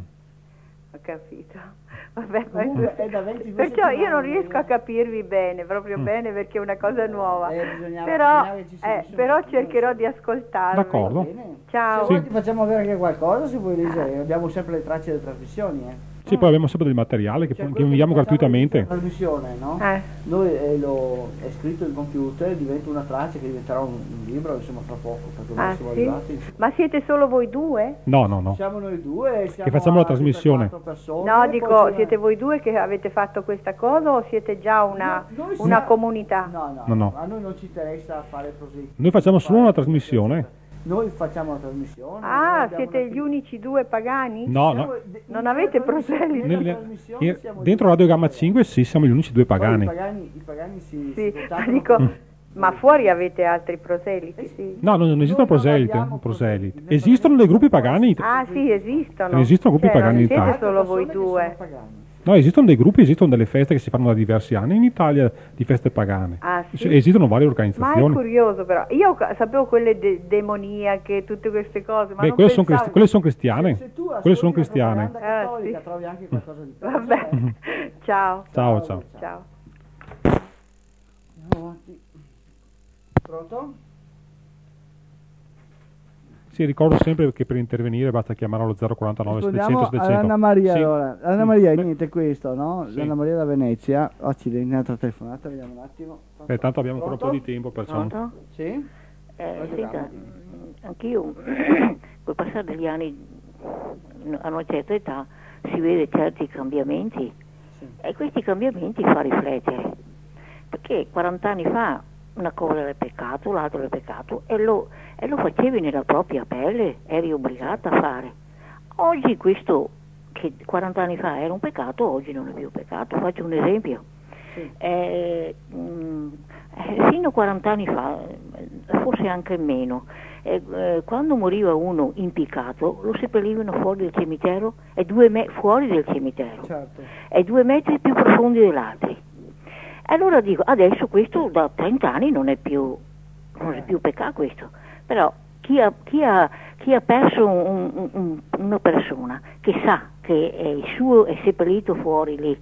ho capito. Vabbè, Comunque questo- è da ventidue perciò io non settimane, riesco a capirvi bene, proprio Mm. bene, perché è una cosa nuova. Eh, bisognava- Però, bisognava che ci si eh, fosse però un- cercherò di ascoltarvi. D'accordo. Bene. Ciao. Se vuoi ti facciamo avere anche qualcosa, se vuoi Lisa, abbiamo sempre le tracce delle trasmissioni. Eh. Sì, poi abbiamo sempre del materiale che, Cioè, che quello inviamo facciamo gratuitamente. all'inizio della trasmissione, no? Eh. Noi eh, lo è scritto in computer, diventa una traccia che diventerà un, un libro, insomma, fra poco, perché ormai Ah, siamo sì? arrivati. Ma siete solo voi due? No, no, no. Siamo noi due, siamo facciamo la altre trasmissione. quattro persone, No, poi dico, c'è- siete voi due che avete fatto questa cosa o siete già una, No, noi una siamo- comunità? No, no, No, no. a noi non ci interessa fare proseliti. Noi facciamo solo una trasmissione. Noi facciamo una trasmissione. noi Ah, abbiamo siete una- gli unici due pagani? No, Siamo- no. de- Non nella avete trasmissione- proseliti? nella Nel- trasmissione in- siamo dentro gli Radio unici Gamma due cinque sì, siamo gli unici due pagani. pagani. Poi I pagani, i pagani si, Sì, si contattano dico, con- ma fuori avete altri proseliti, Eh, sì. No, non, non esistono Noi non proseliti. abbiamo proseliti. proseliti. Esistono dei gruppi pagani. Ah, sì, esistono. Esistono gruppi Cioè, pagani in non siete Italia. solo voi persone che due. sono pagani. No, esistono dei gruppi, esistono delle feste che si fanno da diversi anni in Italia di feste pagane. Ah, sì? Esistono varie Ma è organizzazioni. curioso però. Io ca- sapevo quelle de- demoniache, tutte queste cose, ma Beh, non quelle sono, pensavo... cristi- quelle sono cristiane. Se tu ascolti Quelle sono la cristiane. propaganda cattolica, Ah, sì. trovi anche qualcosa di peggio. Vabbè, ciao. Ciao, ciao. Ciao. Pronto? Sì, ricordo sempre che per intervenire basta chiamare allo zero quarantanove settecento settecento. Anna Maria, sì. allora. Anna Sì. Maria, Beh, niente questo, no? sì. Anna Maria da Venezia. Accidenti, un'altra telefonata, vediamo un attimo. Beh, tanto abbiamo ancora un Pronto? po' di tempo, perciò... Pronto? Sì? Eh, senta, anch'io col passare degli anni a una certa età si vede certi cambiamenti Sì. e questi cambiamenti fa riflettere, perché quaranta anni fa una cosa era peccato, l'altra era peccato e lo, e lo facevi nella propria pelle, eri obbligata a fare. Oggi questo che quaranta anni fa era un peccato, oggi non è più peccato. Faccio un esempio. Sì. Eh, mh, eh, fino a quaranta anni fa, forse anche meno, eh, eh, quando moriva uno impiccato lo seppellivano fuori del cimitero e due me- fuori del cimitero Certo. e due metri più profondi dell'altro. Allora dico, adesso questo da trenta anni non è più, non è più peccato questo, però chi ha, chi ha, chi ha perso un, un, un, una persona che sa che è il suo è seppellito fuori lì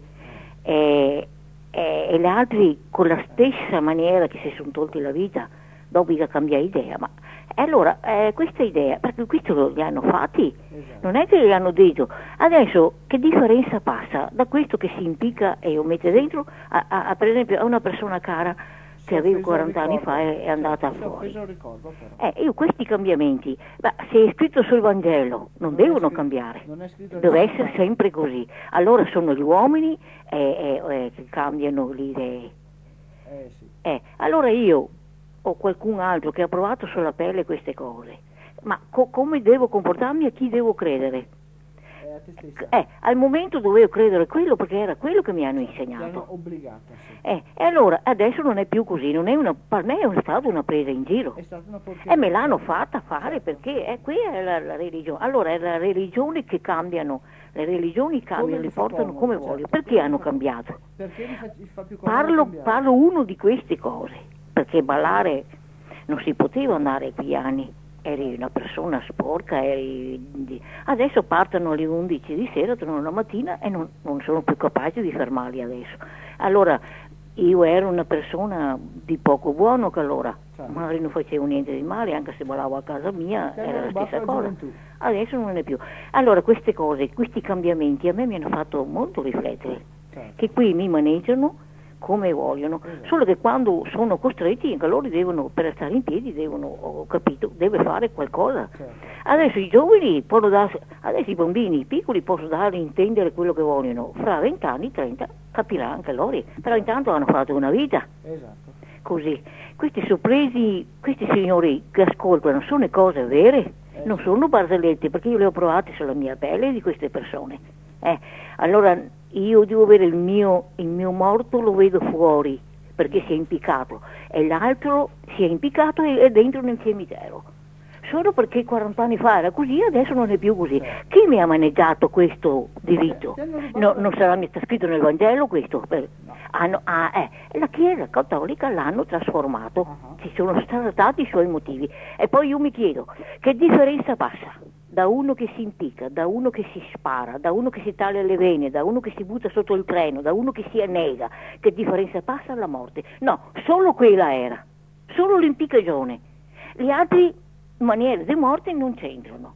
e, e, e gli altri con la stessa maniera che si sono tolti la vita, dopo che cambia idea, ma allora eh, questa idea, perché questo li hanno fatti, esatto. Non è che gli hanno detto, adesso che differenza passa da questo che si impicca e lo mette dentro a, a, a per esempio a una persona cara che aveva quaranta anni fa e è andata sì, fuori. Sì, ricordo, però. Eh, io questi cambiamenti, ma se è scritto sul Vangelo non, non devono scritto, cambiare, deve essere sempre così. Allora sono gli uomini eh, eh, che cambiano le idee. Eh, sì. eh, allora io o qualcun altro che ha provato sulla pelle queste cose, ma co- come devo comportarmi, a chi devo credere? Eh, a te stessa. Eh, al momento dovevo credere quello perché era quello che mi hanno insegnato. Ti hanno obbligata, sì. Eh, e allora adesso non è più così, non è una, per me è stata una presa in giro. È stata una porcheria. E me l'hanno fatta fare perché eh, qui è la, la religione. Allora è la religione che cambiano, le religioni cambiano, li portano comodo, come certo. vogliono. Perché hanno cambiato? Perché mi fa, mi fa più comodo Parlo, cambiare. parlo uno di queste cose, perché ballare non si poteva andare quegli anni. Eri una persona sporca, eri... adesso partono alle undici di sera, tornano la mattina e non, non sono più capaci di fermarli adesso. Allora io ero una persona di poco buono che allora, certo. Magari non facevo niente di male, anche se ballavo a casa mia, Ti era hanno la stessa rubato la cosa. gioventù. Adesso non è più. Allora queste cose, questi cambiamenti a me mi hanno fatto molto riflettere, Certo. che qui mi maneggiano come vogliono, esatto. Solo che quando sono costretti, anche loro devono, per stare in piedi, devono, ho capito, deve fare qualcosa. Certo. Adesso i giovani possono darsi, adesso i bambini, i piccoli possono dare a intendere quello che vogliono, fra venti anni, trenta, capirà anche loro, però intanto hanno fatto una vita. Esatto. Così, questi sorpresi, questi signori che ascoltano sono cose vere, eh, non sì. sono barzellette, perché io le ho provate sulla mia pelle di queste persone. Eh, allora io devo avere il mio, il mio morto, lo vedo fuori perché si è impiccato e l'altro si è impiccato e è dentro nel cimitero, solo perché quaranta anni fa era così, adesso non è più così. Chi mi ha maneggiato questo diritto? No, non sarà mica scritto nel Vangelo questo? Per, hanno, ah, eh, la Chiesa cattolica l'hanno trasformato, uh-huh. Ci sono stati i suoi motivi e poi io mi chiedo che differenza passa da uno che si impicca, da uno che si spara, da uno che si taglia le vene, da uno che si butta sotto il treno, da uno che si annega, che differenza passa alla morte? No, solo quella era, solo l'impiccagione, gli altri maniere di morte non c'entrano.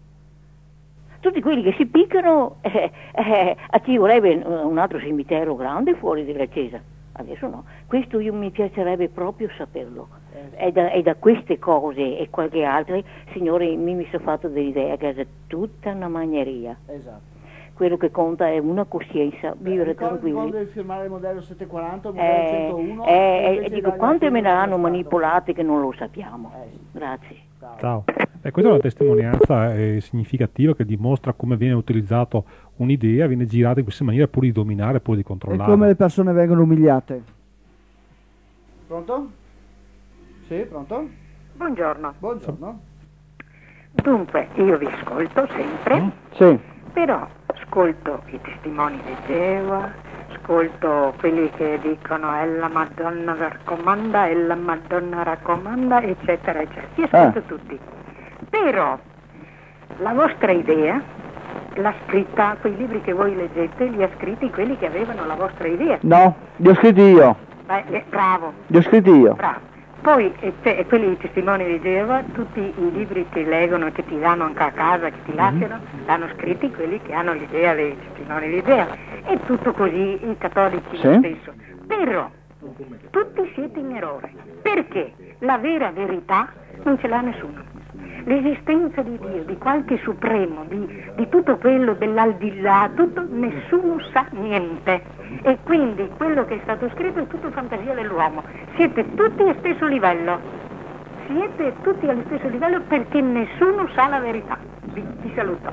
Tutti quelli che si piccano, eh, eh, ci vorrebbe un altro cimitero grande fuori dalla chiesa, adesso no, questo io mi piacerebbe proprio saperlo. E da, e da queste cose e qualche altre, signore, mi, mi sono fatto dell'idea che è tutta una magneria. Esatto. Quello che conta è una coscienza, vivere tranquilli. Quando devi firmare il modello settecentoquaranta, il modello eh, centouno, eh, eh, dico, quante me ne hanno manipolate che non lo sappiamo. Eh, sì. Grazie. Ciao. Ciao. Eh, questa è una testimonianza eh, significativa che dimostra come viene utilizzato un'idea, viene girata in questa maniera pur di dominare, pur di controllare. E come le persone vengono umiliate. Pronto? Sì, pronto? Buongiorno. Buongiorno. Dunque, io vi ascolto sempre, Mm? Sì. però ascolto i testimoni di Geova, ascolto quelli che dicono è la Madonna raccomanda, è la Madonna raccomanda, eccetera, eccetera. Io ascolto Ah. tutti. Però la vostra idea l'ha scritta, quei libri che voi leggete, li ha scritti quelli che avevano la vostra idea. No, li ho scritti io. Beh, eh, bravo. Li ho scritti io. Bravo. Poi e, te, e quelli testimoni di Geova, tutti i libri che leggono, che ti danno anche a casa, che ti lasciano, mm-hmm. l'hanno scritti quelli che hanno l'idea dei testimoni di Geova. È tutto così, i cattolici sì. lo stesso. Però tutti siete in errore, perché la vera verità non ce l'ha nessuno. L'esistenza di Dio, di qualche supremo, di, di tutto quello dell'aldilà, tutto, nessuno sa niente. E quindi quello che è stato scritto è tutto fantasia dell'uomo. Siete tutti allo stesso livello. Siete tutti allo stesso livello perché nessuno sa la verità. Vi, vi saluto.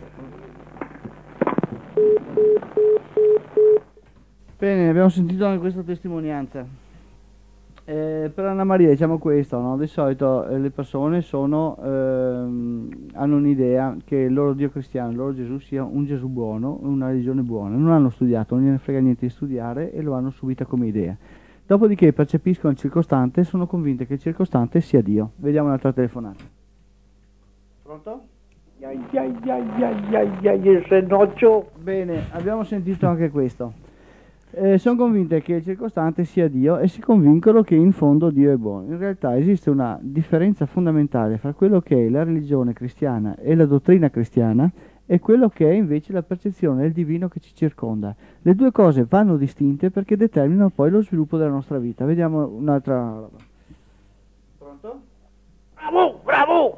Bene, abbiamo sentito anche questa testimonianza. Eh, per Anna Maria diciamo questo, no? Di solito eh, le persone sono, ehm, hanno un'idea che il loro Dio cristiano, il loro Gesù sia un Gesù buono, una religione buona, non hanno studiato, non gliene frega niente di studiare e lo hanno subita come idea. Dopodiché percepiscono il circostante e sono convinte che il circostante sia Dio. Vediamo un'altra telefonata. Pronto? Ai ai ai ai ai ai, il renoccio. Bene, abbiamo sentito anche questo. Eh, sono convinte che il circostante sia Dio e si convincono che in fondo Dio è buono. In realtà esiste una differenza fondamentale fra quello che è la religione cristiana e la dottrina cristiana e quello che è invece la percezione del divino che ci circonda. Le due cose vanno distinte perché determinano poi lo sviluppo della nostra vita. Vediamo un'altra roba. Pronto? Bravo, bravo!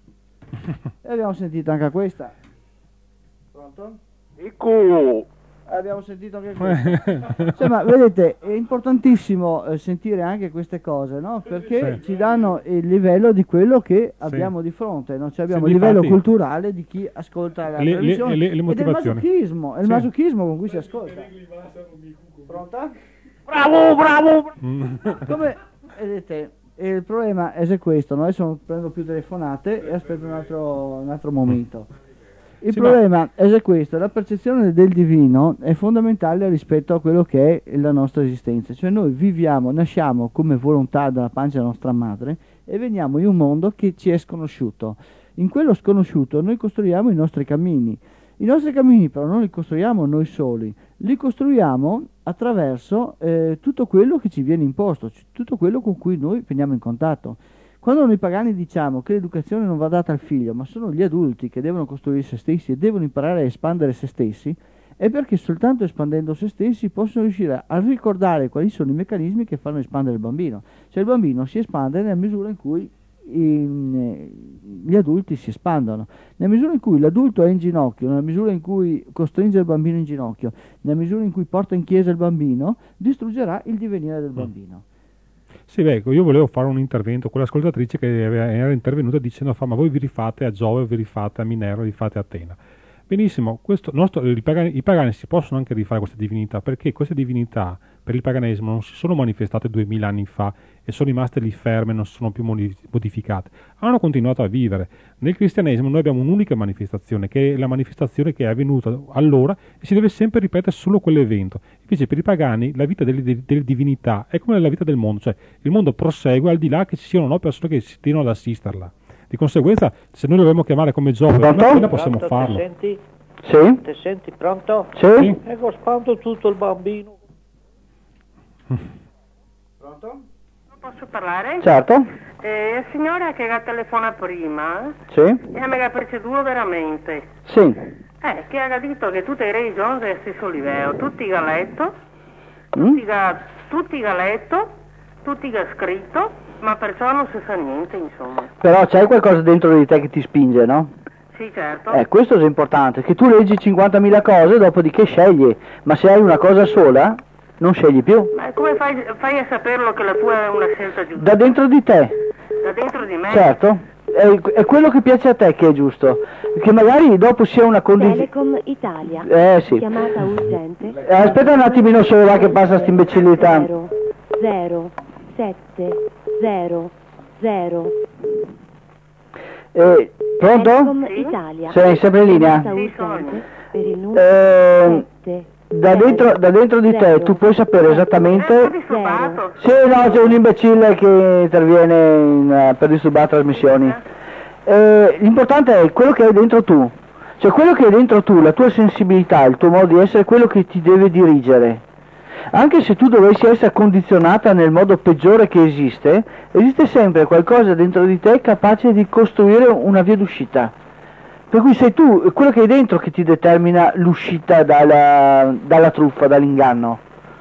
E abbiamo sentito anche questa. Pronto? Ecco! Abbiamo sentito anche questo. Cioè, ma vedete, è importantissimo eh, sentire anche queste cose, no? Perché sì. ci danno il livello di quello che abbiamo sì. di fronte, no? Cioè abbiamo sì, il livello infatti, culturale di chi ascolta la le, televisione le, le, le motivazioni. Ed è il masochismo, è il sì. masochismo con cui si ascolta. Pronta? Bravo, bravo! Come vedete, il problema è questo, no? Adesso non prendo più telefonate e aspetto un altro, un altro momento. Il sì, problema ma... è questo, la percezione del divino è fondamentale rispetto a quello che è la nostra esistenza, cioè noi viviamo, nasciamo come volontà dalla pancia della nostra madre e veniamo in un mondo che ci è sconosciuto. In quello sconosciuto noi costruiamo i nostri cammini, i nostri cammini però non li costruiamo noi soli, li costruiamo attraverso eh, tutto quello che ci viene imposto, tutto quello con cui noi veniamo in contatto. Quando noi pagani diciamo che l'educazione non va data al figlio, ma sono gli adulti che devono costruire se stessi e devono imparare a espandere se stessi, è perché soltanto espandendo se stessi possono riuscire a ricordare quali sono i meccanismi che fanno espandere il bambino. Cioè il bambino si espande nella misura in cui i, gli adulti si espandono. Nella misura in cui l'adulto è in ginocchio, nella misura in cui costringe il bambino in ginocchio, nella misura in cui porta in chiesa il bambino, distruggerà il divenire del bambino. Sì, beh, io volevo fare un intervento con l'ascoltatrice che era intervenuta dicendo ma voi vi rifate a Giove, vi rifate a Minerva, vi rifate a Atena. Benissimo, questo nostro, i, pagani, i pagani si possono anche rifare queste divinità perché queste divinità per il paganesimo non si sono manifestate duemila anni fa e sono rimaste lì ferme, non sono più modificate, hanno continuato a vivere. Nel cristianesimo noi abbiamo un'unica manifestazione che è la manifestazione che è avvenuta allora e si deve sempre ripetere solo quell'evento. Invece per i pagani la vita delle, delle divinità è come la vita del mondo, cioè il mondo prosegue al di là che ci siano o no persone che si tirano ad assisterla. Di conseguenza, se noi lo dobbiamo chiamare come Giove, non possiamo pronto, farlo. Ti senti? Sì? Ti senti pronto? Sì? Ecco, spanto tutto il bambino. Pronto? Posso parlare? Certo. Eh, la signora che ha telefonato prima, sì, e mi ha preceduto veramente. Sì. Eh, che ha detto che tutte le religioni sono dello stesso livello, tutti che ha letto, tutti che ha tutti che ha letto, tutti che ha scritto, ma perciò non si sa niente, insomma. Però c'è qualcosa dentro di te che ti spinge, no? Sì, certo. Eh, questo è importante, che tu leggi cinquantamila cose, dopodiché scegli, ma se hai una cosa sola, non scegli più. Ma come fai, fai a saperlo che la tua è una scelta giusta? Da dentro di te. Da dentro di me? Certo, è, è quello che piace a te che è giusto, che magari dopo sia una condizione... Telecom Italia, eh, sì. chiamata urgente. Eh, aspetta un attimino solo là che passa sta imbecillità. zero zero sette zero zero. Eh, pronto? Telecom Italia. Sei sempre in linea? Sì, per il numero eh, sette. Da dentro, da dentro di te tu puoi sapere esattamente... Sì, no, c'è un imbecille che interviene in, uh, per disturbare trasmissioni. Eh, l'importante è quello che hai dentro tu. Cioè quello che hai dentro tu, la tua sensibilità, il tuo modo di essere, quello che ti deve dirigere. Anche se tu dovessi essere condizionata nel modo peggiore che esiste, esiste sempre qualcosa dentro di te capace di costruire una via d'uscita. Per cui sei tu, quello che hai dentro, che ti determina l'uscita dalla, dalla truffa, dall'inganno.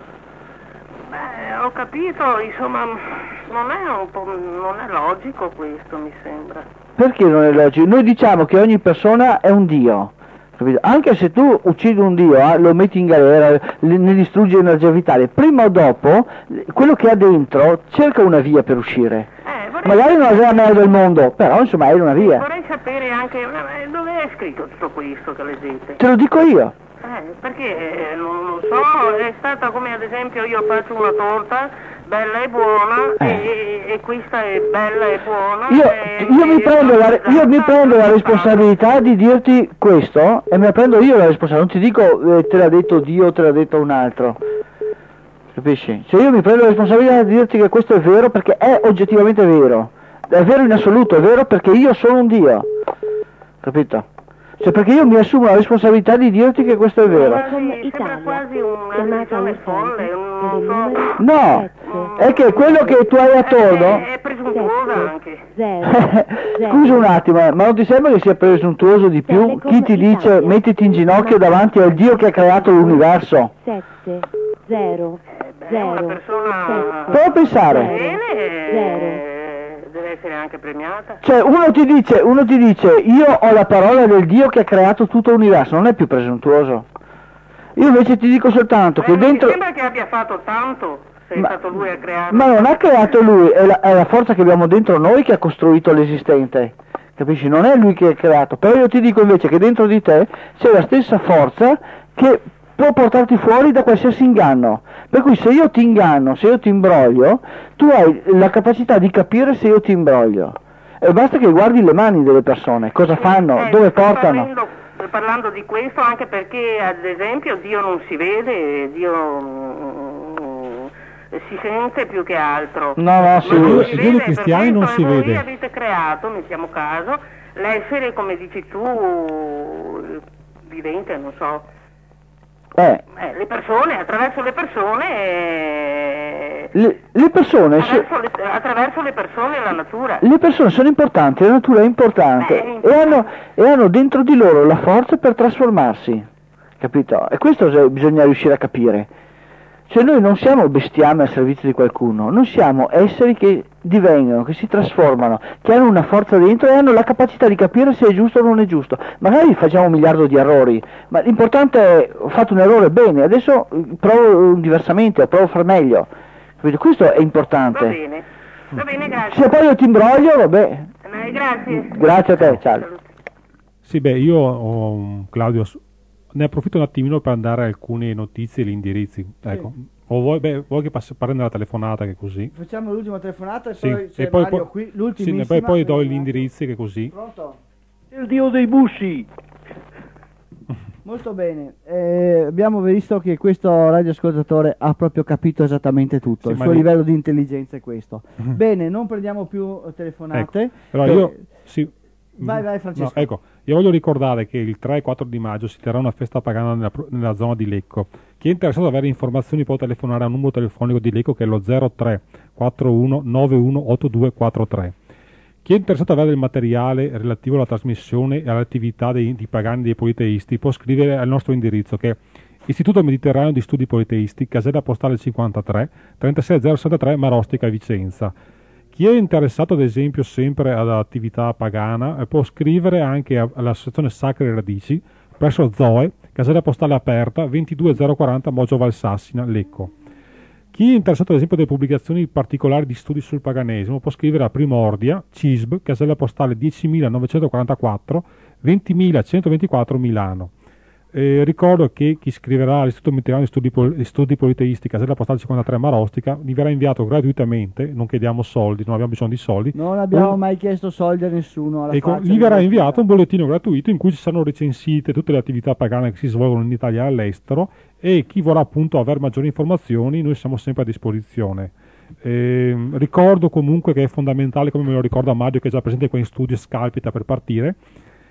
Beh, ho capito, insomma, non è, un po', non è logico questo, mi sembra. Perché non è logico? Noi diciamo che ogni persona è un dio. Capito? Anche se tu uccidi un dio, eh, lo metti in galera, ne distruggi l'energia vitale, prima o dopo quello che ha dentro cerca una via per uscire. Eh, vorrei... Magari non è la meglio del mondo, però insomma è una via. Vorrei sapere anche eh, dove è scritto tutto questo che leggete. Te lo dico io. Eh, perché eh, non lo so, è stata come ad esempio io faccio una torta bella e buona eh. e, e questa è bella e buona. Io, e, io, mi, e prendo la, io mi prendo la responsabilità di dirti questo e me la prendo io la responsabilità, non ti dico eh, te l'ha detto Dio o te l'ha detto un altro. Capisci? Cioè io mi prendo la responsabilità di dirti che questo è vero perché è oggettivamente vero. È vero in assoluto, è vero perché io sono un Dio. Capito? Cioè perché io mi assumo la responsabilità di dirti che questo è vero. Quasi, sembra quasi una religione folle, non so. No, è che quello che tu hai attorno... È, è presuntuosa anche. Scusa un attimo, eh, ma non ti sembra che sia presuntuoso di più chi ti dice mettiti in ginocchio davanti al Dio che ha creato l'universo? sette, zero, zero, persona... Prova a pensare. Bene, deve essere anche premiata. Cioè uno ti dice, uno ti dice io ho la parola del Dio che ha creato tutto l'universo, non è più presuntuoso. Io invece ti dico soltanto Beh, che dentro... Mi sembra che abbia fatto tanto, se è ma, stato lui a creare. Ma non ha creato lui, è la, è la forza che abbiamo dentro noi che ha costruito l'esistente. Capisci? Non è lui che ha creato. Però io ti dico invece che dentro di te c'è la stessa forza che può portarti fuori da qualsiasi inganno. Per cui se io ti inganno, se io ti imbroglio, tu hai la capacità di capire se io ti imbroglio. E basta che guardi le mani delle persone, cosa fanno, eh, dove portano. Parlando, parlando di questo anche perché ad esempio Dio non si vede, Dio mm, si sente più che altro. No, no, sì, non si vede, cristiani non si voi vede. avete creato, mettiamo caso, l'essere come dici tu, vivente, non so. Eh. Eh, le persone, attraverso le persone eh, le, le persone attraverso le, attraverso le persone e la natura. Le persone sono importanti, la natura è importante, Beh, è importante. E, hanno, e hanno dentro di loro la forza per trasformarsi, capito? E questo bisogna riuscire a capire. Cioè noi non siamo bestiame al servizio di qualcuno, noi siamo esseri che divengono, che si trasformano, che hanno una forza dentro e hanno la capacità di capire se è giusto o non è giusto. Magari facciamo un miliardo di errori, ma l'importante è ho fatto un errore bene, adesso provo diversamente, provo a far meglio. Capito? Questo è importante. Va bene, va bene, grazie. Se poi io ti imbroglio, vabbè. Eh, grazie. Grazie a te, ciao. Sì, beh, io ho un Claudio... Ne approfitto un attimino per andare a alcune notizie e gli indirizzi. Ecco. Sì. O vuoi, beh, vuoi che passi, prenda la telefonata che così? Facciamo l'ultima telefonata e sì. poi c'è e poi, Mario poi, qui, l'ultimissima. Sì, e poi, poi do gli indirizzi che così. Pronto? Il dio dei bussi. Molto bene, eh, abbiamo visto che questo radioascoltatore ha proprio capito esattamente tutto, sì, il suo di... livello di intelligenza è questo. Bene, non prendiamo più telefonate. Ecco. Però per... io... Sì. Vai, vai Francesco. No, ecco, io voglio ricordare che il tre e quattro di maggio si terrà una festa pagana nella, nella zona di Lecco. Chi è interessato ad avere informazioni può telefonare al numero telefonico di Lecco che è lo zero tre quattro uno nove uno otto due quattro tre. Chi è interessato ad avere del materiale relativo alla trasmissione e all'attività dei, di pagani dei politeisti può scrivere al nostro indirizzo che è Istituto Mediterraneo di Studi Politeisti, casella postale cinquantatré, trentasei zero settantatré Marostica, Vicenza. Chi è interessato ad esempio sempre all'attività pagana eh, può scrivere anche all'associazione Sacre Radici presso Zoe, casella postale aperta ventidue zero quaranta Moggio Valsassina, Lecco. Chi è interessato ad esempio delle pubblicazioni particolari di studi sul paganesimo può scrivere a Primordia, C I S B, casella postale diecimilanovecentoquarantaquattro ventimilacentoventiquattro Milano. Eh, ricordo che chi scriverà all'Istituto Mediterraneo di Studi, Pol- Studi Politeisti, casella postale cinquantatré Marostica, gli verrà inviato gratuitamente, non chiediamo soldi, non abbiamo bisogno di soldi. Non abbiamo un... mai chiesto soldi a nessuno. Alla ecco, gli verrà inviato un bollettino gratuito in cui ci saranno recensite tutte le attività pagane che si svolgono in Italia e all'estero, e chi vorrà appunto avere maggiori informazioni noi siamo sempre a disposizione. Eh, ricordo comunque che è fondamentale, come me lo ricorda Mario che è già presente qua in studio, scalpita per partire,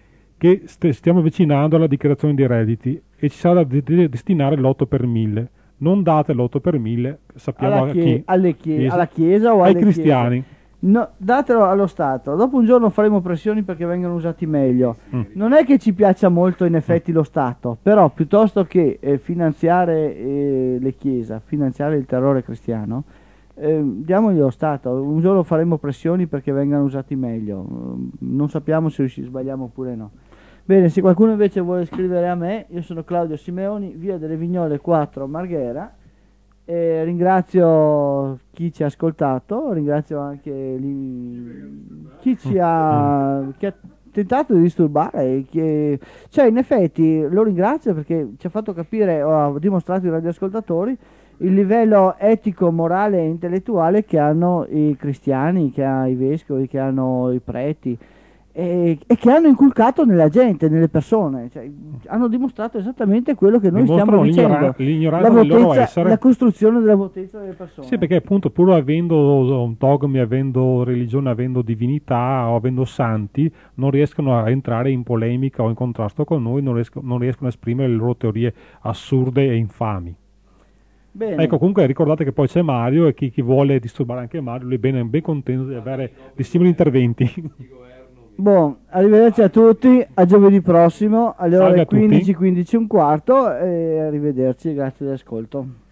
che st- stiamo avvicinando alla dichiarazione dei redditi e ci sarà da de- de- destinare l'otto per mille. non date l'otto per mille, sappiamo alla a chie- chi, alle chie- Chiesa, alla Chiesa o ai alle cristiani. chiese. No, datelo allo Stato, dopo un giorno faremo pressioni perché vengano usati meglio. Mm. Non è che ci piaccia molto in effetti lo Stato, però piuttosto che eh, finanziare eh, le chiese, finanziare il terrore cristiano, eh, diamogli lo Stato, un giorno faremo pressioni perché vengano usati meglio. Mm, non sappiamo se ci sbagliamo oppure no. Bene, se qualcuno invece vuole scrivere a me, io sono Claudio Simeoni, via delle Vignole quattro, Marghera. E ringrazio chi ci ha ascoltato, ringrazio anche li- chi ci ha, chi ha tentato di disturbare, che, cioè in effetti lo ringrazio perché ci ha fatto capire, o ha dimostrato ai radioascoltatori il livello etico, morale e intellettuale che hanno i cristiani, che hanno i vescovi, che hanno i preti. E, e che hanno inculcato nella gente, nelle persone, cioè, hanno dimostrato esattamente quello che noi stiamo dicendo, l'ignora- l'ignoranza la, del loro votezza, essere. la costruzione della votezza delle persone. Sì, perché appunto pur avendo dogmi, avendo religione, avendo divinità o avendo santi, non riescono a entrare in polemica o in contrasto con noi, non riescono, non riescono a esprimere le loro teorie assurde e infami. Bene. Ecco, comunque ricordate che poi c'è Mario e chi, chi vuole disturbare anche Mario, lui è ben, ben contento di avere dei simili interventi. Buon, arrivederci a tutti, a giovedì prossimo alle Salve ore a tutti. quindici, quindici e un quarto e arrivederci, grazie dell'ascolto.